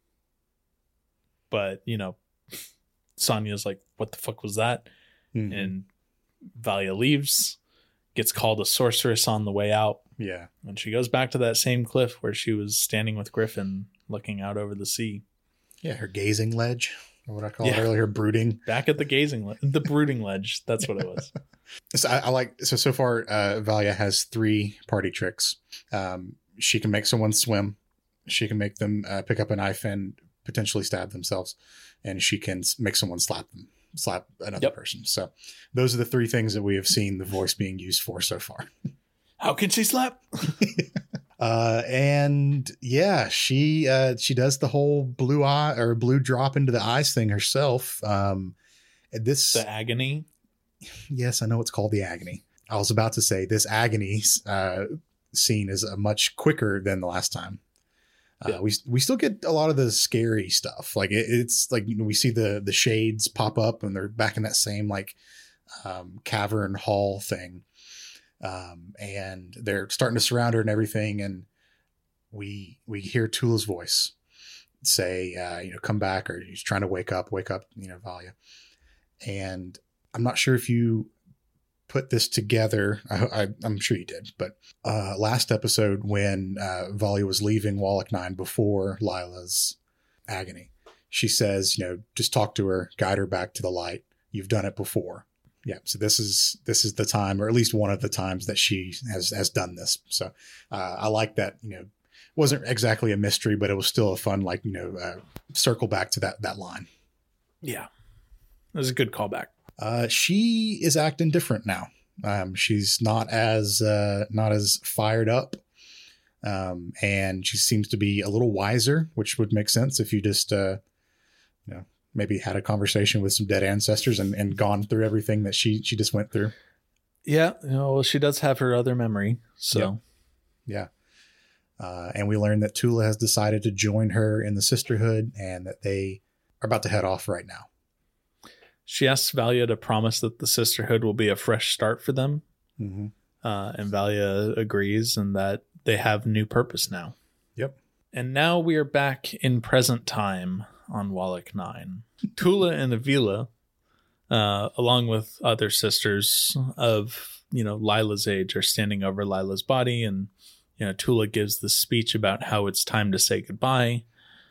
But, you know, Sonya's like, what the fuck was that? Mm-hmm. And Valia leaves, gets called a sorceress on the way out. Yeah. And she goes back to that same cliff where she was standing with Griffin looking out over the sea. Yeah, her gazing ledge, or what I called yeah. it earlier, brooding. Back at the gazing ledge, the brooding ledge. That's what it was. So I, I like, so, so far, uh, Valia has three party tricks. Um, she can make someone swim. She can make them uh, pick up a knife and potentially stab themselves. And she can make someone slap them. slap another yep. person. So those are the three things that we have seen the voice being used for so far. How can she slap? uh, and yeah, she, uh, she does the whole blue eye or blue drop into the eyes thing herself. Um, this, the agony. Yes, I know it's called the agony. I was about to say this agony, uh, scene is uh, much quicker than the last time. Uh, yeah. we we still get a lot of the scary stuff. Like it, it's like, you know, we see the the shades pop up and they're back in that same like um, cavern hall thing, um, and they're starting to surround her and everything. And we we hear Tula's voice say, uh, you know, come back, or he's trying to wake up, wake up, you know, Valia. And I'm not sure if you put this together. I, I, I'm sure you did, but uh, last episode when uh, Valia was leaving Wallach nine before Lila's agony, she says, you know, just talk to her, guide her back to the light. You've done it before. Yeah. So this is, this is the time, or at least one of the times that she has, has done this. So uh, I like that, you know, wasn't exactly a mystery, but it was still a fun, like, you know, uh, circle back to that, that line. Yeah. It was a good callback. Uh, she is acting different now. Um, she's not as uh, not as fired up. Um, and she seems to be a little wiser, which would make sense if you just, uh, you know, maybe had a conversation with some dead ancestors and, and gone through everything that she, she just went through. Yeah. You know, well, she does have her other memory. So, yeah. yeah. Uh, and we learned that Tula has decided to join her in the sisterhood and that they are about to head off right now. She asks Valia to promise that the sisterhood will be a fresh start for them. Mm-hmm. Uh, and Valia agrees, and that they have new purpose now. Yep. And now we are back in present time on Wallach nine. Tula and Avila, uh, along with other sisters of, you know, Lila's age, are standing over Lila's body. And, you know, Tula gives the speech about how it's time to say goodbye.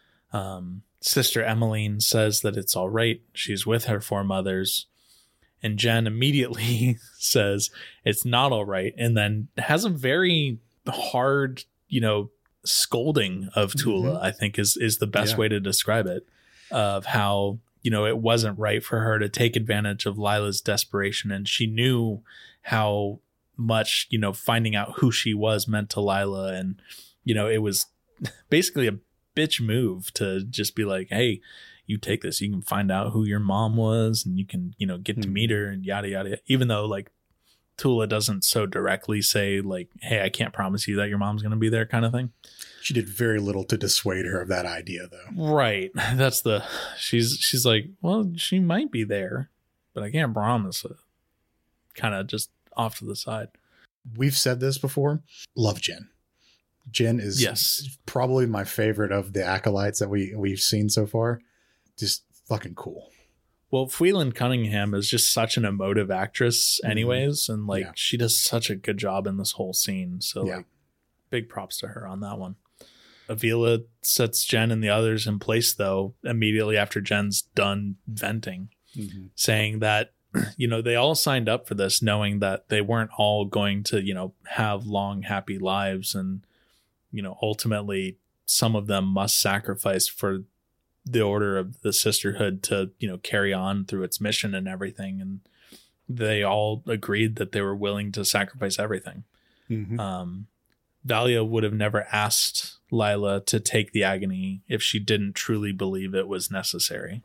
Um, Sister Emmeline says that it's all right. She's with her foremothers. And Jen immediately says it's not all right. And then has a very hard, you know, scolding of Tula, mm-hmm. I think is, is the best yeah. way to describe it, of how, you know, it wasn't right for her to take advantage of Lila's desperation. And she knew how much, you know, finding out who she was meant to Lila. And, you know, it was basically a bitch move to just be like, hey, you take this, you can find out who your mom was and you can, you know, get mm-hmm. to meet her and yada, yada. Even though like Tula doesn't so directly say like, hey, I can't promise you that your mom's going to be there kind of thing. She did very little to dissuade her of that idea though. Right. That's the, she's, she's like, well, she might be there, but I can't promise it. Kind of just off to the side. We've said this before. Love Jen. Jen is yes. probably my favorite of the acolytes that we, we've seen so far. Just fucking cool. Well, Fwelin Cunningham is just such an emotive actress anyways. Mm-hmm. And like, yeah. she does such a good job in this whole scene. So yeah. like big props to her on that one. Avila sets Jen and the others in place though, immediately after Jen's done venting, mm-hmm. saying that, you know, they all signed up for this knowing that they weren't all going to, you know, have long, happy lives. And, you know, ultimately some of them must sacrifice for the order of the sisterhood to, you know, carry on through its mission and everything. And they all agreed that they were willing to sacrifice everything. Mm-hmm. Um, Valia would have never asked Lila to take the agony if she didn't truly believe it was necessary,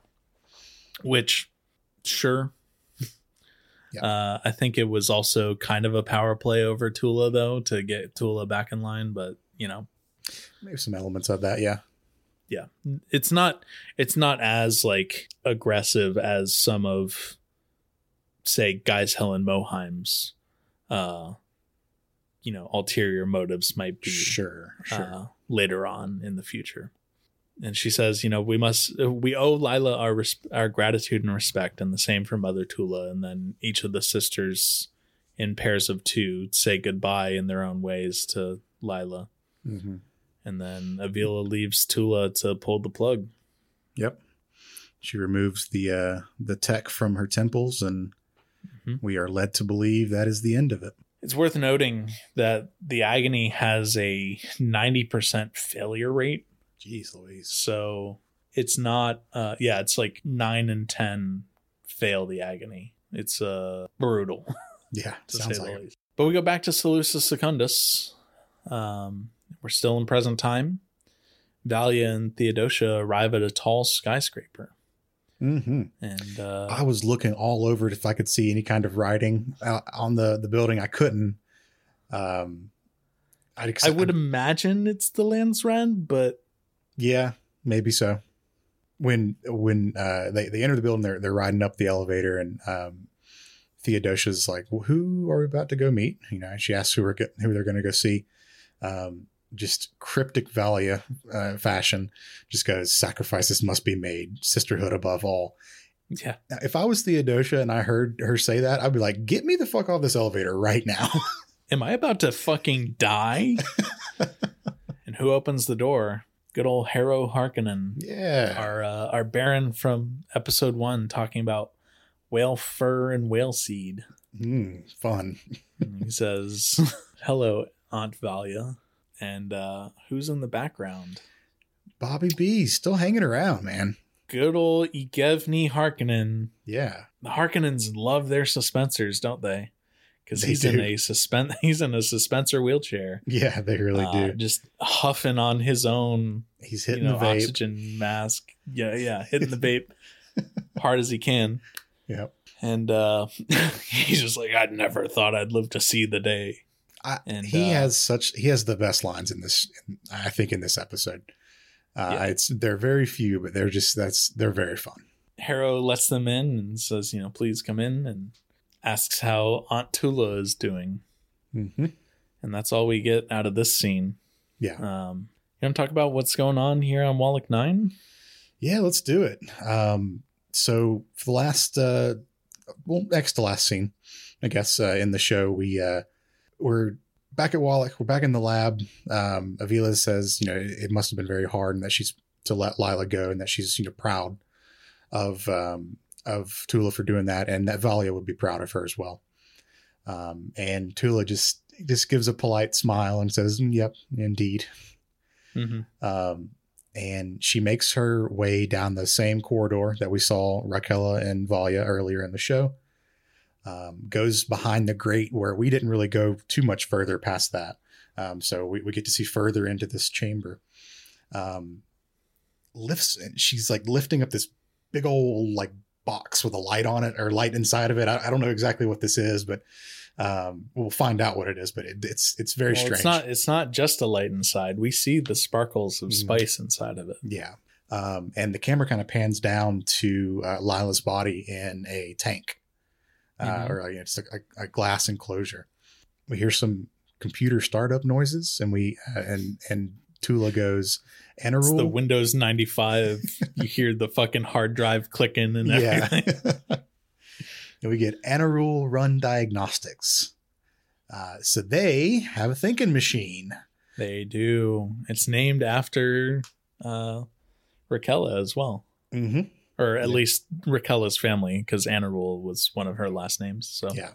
which sure. Yeah. Uh, I think it was also kind of a power play over Tula though, to get Tula back in line, but you know, maybe some elements of that. Yeah. Yeah, it's not it's not as like aggressive as some of, say, Guys Helen Moheim's, uh, you know, ulterior motives might be. Sure, sure. Uh, later on in the future. And she says, you know, we must we owe Lila our res- our gratitude and respect, and the same for Mother Tula. And then each of the sisters, in pairs of two, say goodbye in their own ways to Lila. Mm-hmm. And then Avila leaves Tula to pull the plug. Yep. She removes the uh, the tech from her temples, and mm-hmm. we are led to believe that is the end of it. It's worth noting that the agony has a ninety percent failure rate. Jeez Louise. So it's not, uh, yeah, it's like nine and ten fail the agony. It's uh, brutal. Yeah, to sounds say like the least. But we go back to Seleucus Secundus. Um, we're still in present time. Valia and Theodosia arrive at a tall skyscraper. Mm-hmm. And uh, I was looking all over it if I could see any kind of writing uh, on the, the building. I couldn't. Um, I'd ex- I would I'd, imagine it's the Landsrand, but yeah, maybe so. When when uh, they they enter the building, they're they're riding up the elevator, and um, Theodosia's like, well, "Who are we about to go meet?" You know, she asks who we're who they're going to go see. Um, just cryptic Valia uh, fashion, just goes, sacrifices must be made, sisterhood above all. Yeah. Now, if I was Theodosia and I heard her say that, I'd be like, get me the fuck off this elevator right now. Am I about to fucking die? And who opens the door? Good old Harrow Harkonnen. Yeah. Our, uh, our Baron from episode one, talking about whale fur and whale seed. Mm, fun. He says, hello, Aunt Valia. And uh, who's in the background? Bobby B, still hanging around, man. Good old Yevgeny Harkonnen. Yeah. The Harkonnens love their suspensors, don't they? Because he's do. in a suspen he's in a suspensor wheelchair. Yeah, they really uh, do. Just huffing on his own. He's hitting you know, the vape. Oxygen mask. Yeah, yeah, hitting the vape hard as he can. Yep. And uh, he's just like, I never thought I'd live to see the day. I, and he uh, has such he has the best lines in this. I think in this episode, uh, yeah. it's they're very few, but they're just that's they're very fun. Harrow lets them in and says, you know, please come in, and asks how Aunt Tula is doing. Mm-hmm. And that's all we get out of this scene. Yeah. Um, you want to talk about what's going on here on Wallach nine? Yeah, let's do it. Um, so for the last, uh, well, next to last scene, I guess, uh, in the show, we, uh, we're back at Wallach. We're back in the lab. Um, Avila says, you know, it, it must have been very hard and that she's to let Lila go and that she's, you know, proud of, um, of Tula for doing that. And that Valia would be proud of her as well. Um, and Tula just, just gives a polite smile and says, yep, indeed. Mm-hmm. Um, and she makes her way down the same corridor that we saw Raquel and Valia earlier in the show. Um, goes behind the grate where we didn't really go too much further past that. Um, so we, we get to see further into this chamber. Um, lifts, and she's like lifting up this big old like box with a light on it or light inside of it. I, I don't know exactly what this is, but um, we'll find out what it is. But it, it's it's very well, strange. It's not it's not just a light inside. We see the sparkles of spice mm. inside of it. Yeah. Um, and the camera kind of pans down to uh, Lila's body in a tank. Uh, mm-hmm. Or you know, it's a, a glass enclosure. We hear some computer startup noises, and we uh, and and Tula goes, Enerul. It's the Windows ninety-five. You hear the fucking hard drive clicking and everything. Yeah. And we get Enerul Run Diagnostics. Uh, so they have a thinking machine. They do. It's named after uh, Raquel as well. Mm-hmm. Or at yeah. least Raquel's family, because Enerul was one of her last names. So yeah,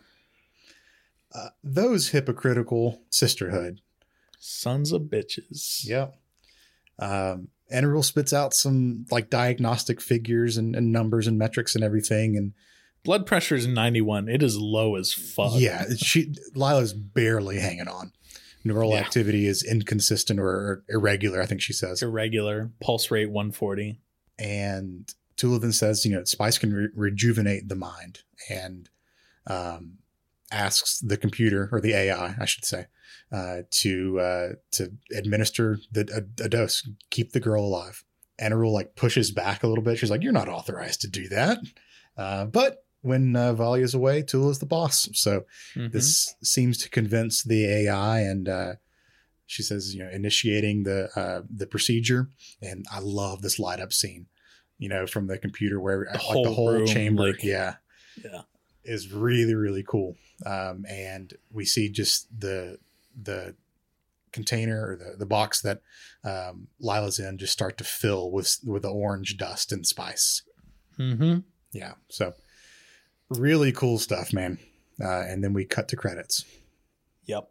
uh, those hypocritical sisterhood sons of bitches. Yep. Um, Enerul spits out some like diagnostic figures and, and numbers and metrics and everything, and blood pressure is ninety-one. It is low as fuck. Yeah, she Lila's barely hanging on. Neural yeah. activity is inconsistent or, or irregular. I think she says irregular. Pulse rate one forty. And Tula then says, you know, spice can re- rejuvenate the mind, and um, asks the computer, or the A I, I should say, uh, to uh, to administer the a, a dose, keep the girl alive. Enerul like pushes back a little bit. She's like, "You're not authorized to do that." Uh, but when uh, Valia's away, Tula's the boss. So mm-hmm. this seems to convince the A I, and uh, she says, you know, initiating the uh, the procedure. And I love this light up scene. You know, from the computer where the like whole the whole room, chamber, like, yeah, yeah, is really, really cool. Um, and we see just the, the container or the, the box that um, Lila's in just start to fill with, with the orange dust and spice. Mm-hmm. Yeah. So really cool stuff, man. Uh, and then we cut to credits. Yep.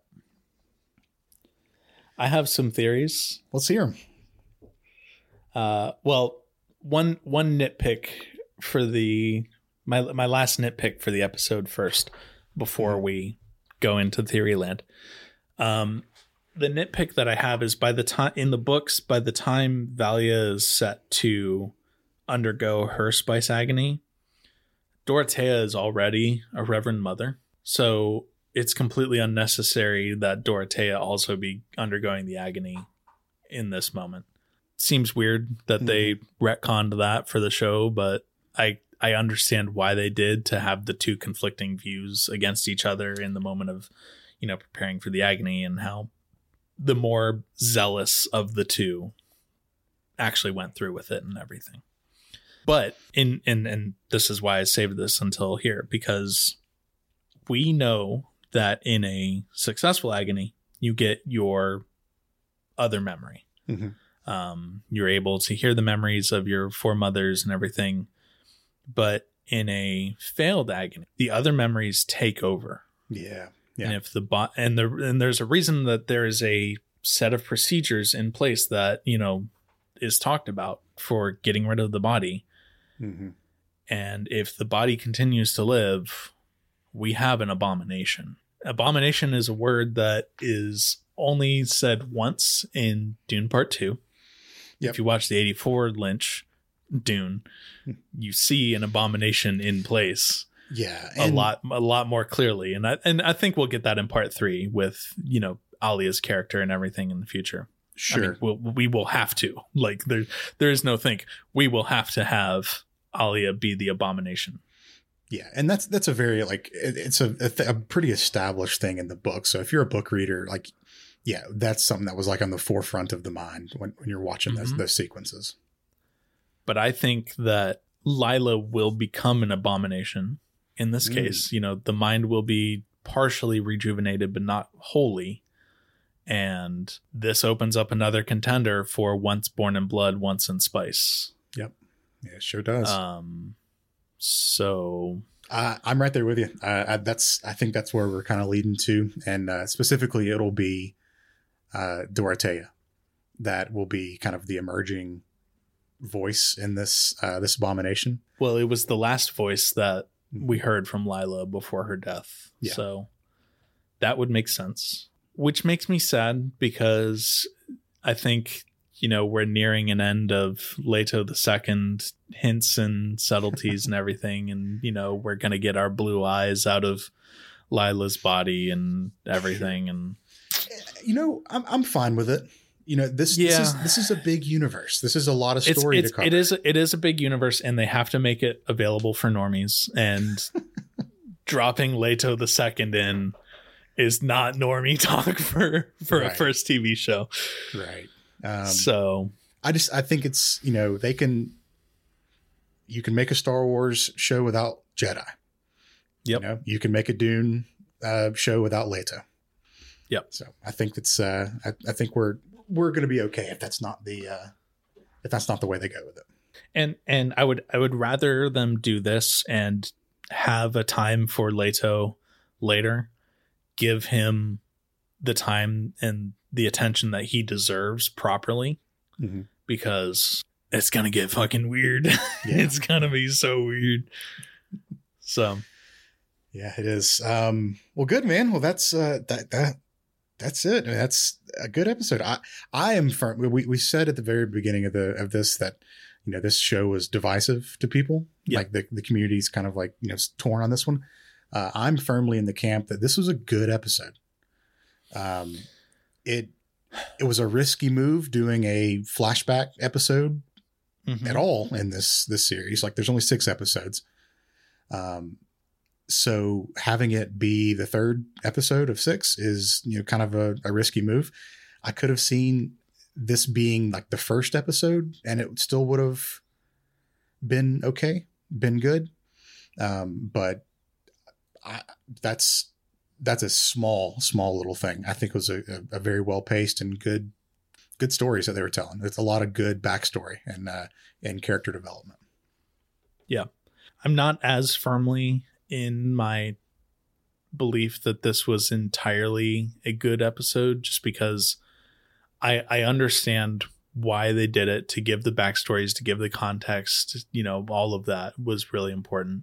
I have some theories. Let's hear them. Uh, well, One one nitpick for the my my last nitpick for the episode first before we go into theory land. Um, the nitpick that I have is by the time in the books, by the time Valia is set to undergo her spice agony, Dorothea is already a Reverend Mother, so it's completely unnecessary that Dorothea also be undergoing the agony in this moment. Seems weird that mm-hmm. they retconned that for the show, but I I understand why they did, to have the two conflicting views against each other in the moment of, you know, preparing for the agony, and how the more zealous of the two actually went through with it and everything. But in in and this is why I saved this until here, because we know that in a successful agony, you get your other memory. Mm-hmm. Um, you're able to hear the memories of your foremothers and everything. But in a failed agony, the other memories take over. Yeah. Yeah. And if the bo- and the and there's a reason that there is a set of procedures in place that, you know, is talked about for getting rid of the body. Mm-hmm. And if the body continues to live, we have an abomination. Abomination is a word that is only said once in Dune Part two. Yep. If you watch the eighty-four Lynch Dune, you see an abomination in place. Yeah, a lot, a lot more clearly, and I and I think we'll get that in Part three with, you know, Alia's character and everything in the future. Sure, I mean, we'll, we will have to, like, there there is no think. We will have to have Alia be the abomination. Yeah, and that's that's a very, like, it, it's a a, th- a pretty established thing in the book. So if you're a book reader, like, yeah, that's something that was like on the forefront of the mind when when you're watching mm-hmm. those those sequences. But I think that Lila will become an abomination. In this mm. case, you know, the mind will be partially rejuvenated, but not wholly. And this opens up another contender for once born in blood, once in spice. Yep. Yeah, it sure does. Um, so uh, I'm right there with you. Uh, I, that's, I think that's where we're kind of leading to. And uh, specifically, it'll be uh, Dorothea that will be kind of the emerging voice in this, uh, this abomination. Well, it was the last voice that we heard from Lila before her death. Yeah. So that would make sense, which makes me sad because I think, you know, we're nearing an end of Leto the Second hints and subtleties and everything. And, you know, we're going to get our blue eyes out of Lila's body and everything. And, you know, I'm, I'm fine with it. You know, this, yeah. this is this is a big universe. This is a lot of story it's, it's, to cover. It is it is a big universe, and they have to make it available for normies. And dropping Leto the Second in is not normie talk for for right. a first T V show, right? Um, so I just I think it's, you know, they can you can make a Star Wars show without Jedi. Yep. You know, you can make a Dune uh, show without Leto. Yep. So I think that's uh, I, I think we're. we're going to be okay if that's not the uh if that's not the way they go with it. And and I would I would rather them do this and have a time for Leto later, give him the time and the attention that he deserves properly, mm-hmm. because it's gonna get fucking weird. Yeah. It's gonna be so weird. So yeah, it is. Um well, good, man. Well, that's uh that that That's it. I mean, that's a good episode. I, I am firm. We, we said at the very beginning of the of this that, you know, this show was divisive to people. Yeah. Like the, the community's kind of like, you know, torn on this one. Uh, I'm firmly in the camp that this was a good episode. Um, it it was a risky move doing a flashback episode mm-hmm. at all in this this series. Like, there's only six episodes. Um. So having it be the third episode of six is, you know, kind of a, a risky move. I could have seen this being like the first episode and it still would have been okay, been good. Um, but I, that's, that's a small, small little thing. I think it was a, a, a very well paced and good, good stories that they were telling. It's a lot of good backstory and, uh, and character development. Yeah. I'm not as firmly in my belief that this was entirely a good episode, just because I I understand why they did it, to give the backstories, to give the context, you know, all of that was really important.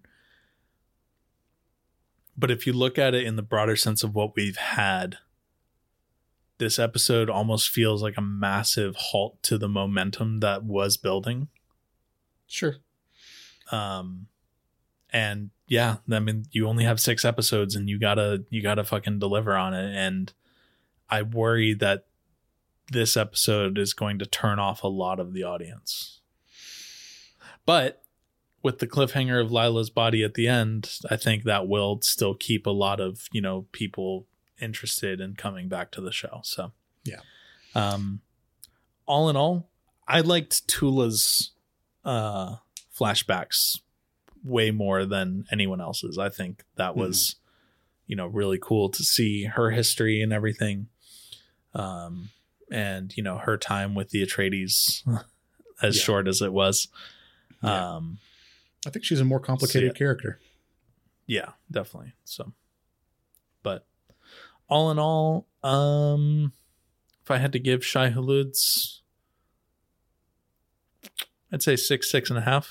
But if you look at it in the broader sense of what we've had, this episode almost feels like a massive halt to the momentum that was building. Sure. Um, and yeah, I mean, you only have six episodes and you gotta, you gotta fucking deliver on it. And I worry that this episode is going to turn off a lot of the audience. But with the cliffhanger of Lila's body at the end, I think that will still keep a lot of, you know, people interested in coming back to the show. So, yeah. Um, all in all, I liked Tula's uh, flashbacks way more than anyone else's. I think that was, mm. you know, really cool to see her history and everything. Um, and, you know, her time with the Atreides, as yeah. short as it was. Yeah. Um, I think she's a more complicated so yeah. character. Yeah, definitely. So, but all in all, um, if I had to give Shai Hulud's, I'd say six, six and a half.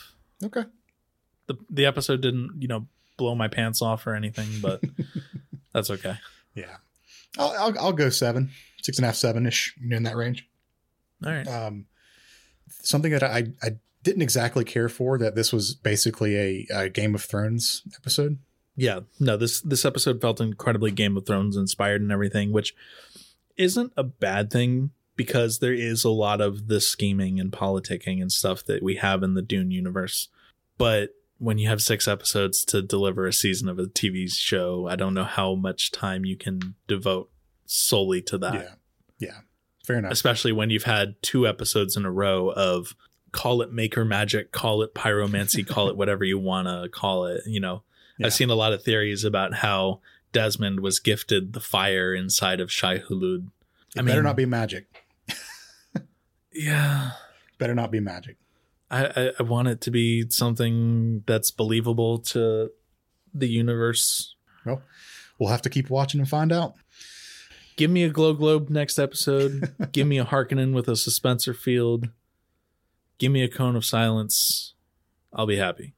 Okay. The the episode didn't, you know, blow my pants off or anything, but that's okay. Yeah. I'll, I'll, I'll go seven, six and a half, seven ish, in that range. All right. Um, something that I, I didn't exactly care for, that this was basically a, a Game of Thrones episode. Yeah, no, this this episode felt incredibly Game of Thrones inspired and everything, which isn't a bad thing because there is a lot of the scheming and politicking and stuff that we have in the Dune universe. But when you have six episodes to deliver a season of a T V show, I don't know how much time you can devote solely to that. Yeah, yeah, fair enough. Especially when you've had two episodes in a row of call it maker magic, call it pyromancy, call it whatever you want to call it, you know. Yeah. I've seen a lot of theories about how Desmond was gifted the fire inside of Shai Hulud. It I better mean, not be magic. Yeah. Better not be magic. I, I, I want it to be something that's believable to the universe. Well, we'll have to keep watching and find out. Give me a Glow Globe next episode. Give me a Harkonnen with a Suspensor Field. Give me a Cone of Silence. I'll be happy.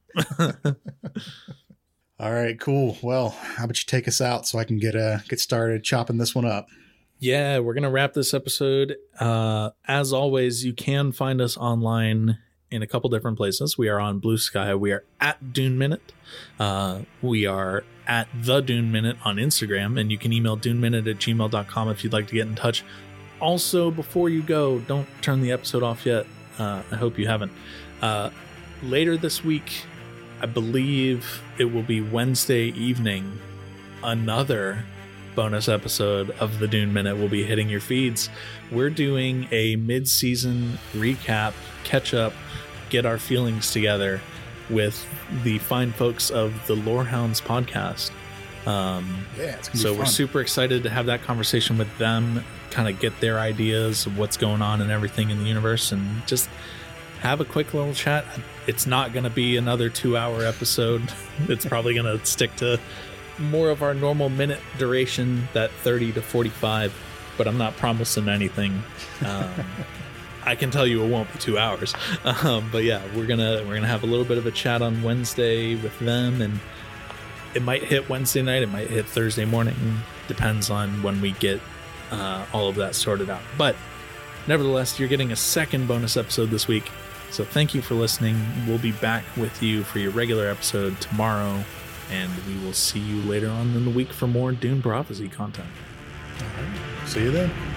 All right, cool. Well, how about you take us out so I can get uh get started chopping this one up? Yeah, we're going to wrap this episode. Uh, as always, you can find us online in a couple different places. We are on Blue Sky. We are at Dune Minute. Uh, we are at The Dune Minute on Instagram, and you can email duneminute at gmail dot com if you'd like to get in touch. Also, before you go, don't turn the episode off yet. Uh, I hope you haven't. Uh, later this week, I believe it will be Wednesday evening, another bonus episode of the Dune Minute will be hitting your feeds. We're doing a mid-season recap, catch up, get our feelings together with the fine folks of the Lorehounds podcast. Um, yeah, it's gonna so be fun. We're super excited to have that conversation with them, kind of get their ideas of what's going on and everything in the universe, and just have a quick little chat. It's not going to be another two-hour episode. It's probably going to stick to more of our normal minute duration, that thirty to forty-five, but I'm not promising anything. Um, I can tell you it won't be two hours. Um, but yeah, we're gonna we're gonna have a little bit of a chat on Wednesday with them, and it might hit Wednesday night, it might hit Thursday morning. Depends on when we get uh, all of that sorted out. But nevertheless, you're getting a second bonus episode this week. So thank you for listening. We'll be back with you for your regular episode tomorrow, and we will see you later on in the week for more Dune Prophecy content. All right. See you then.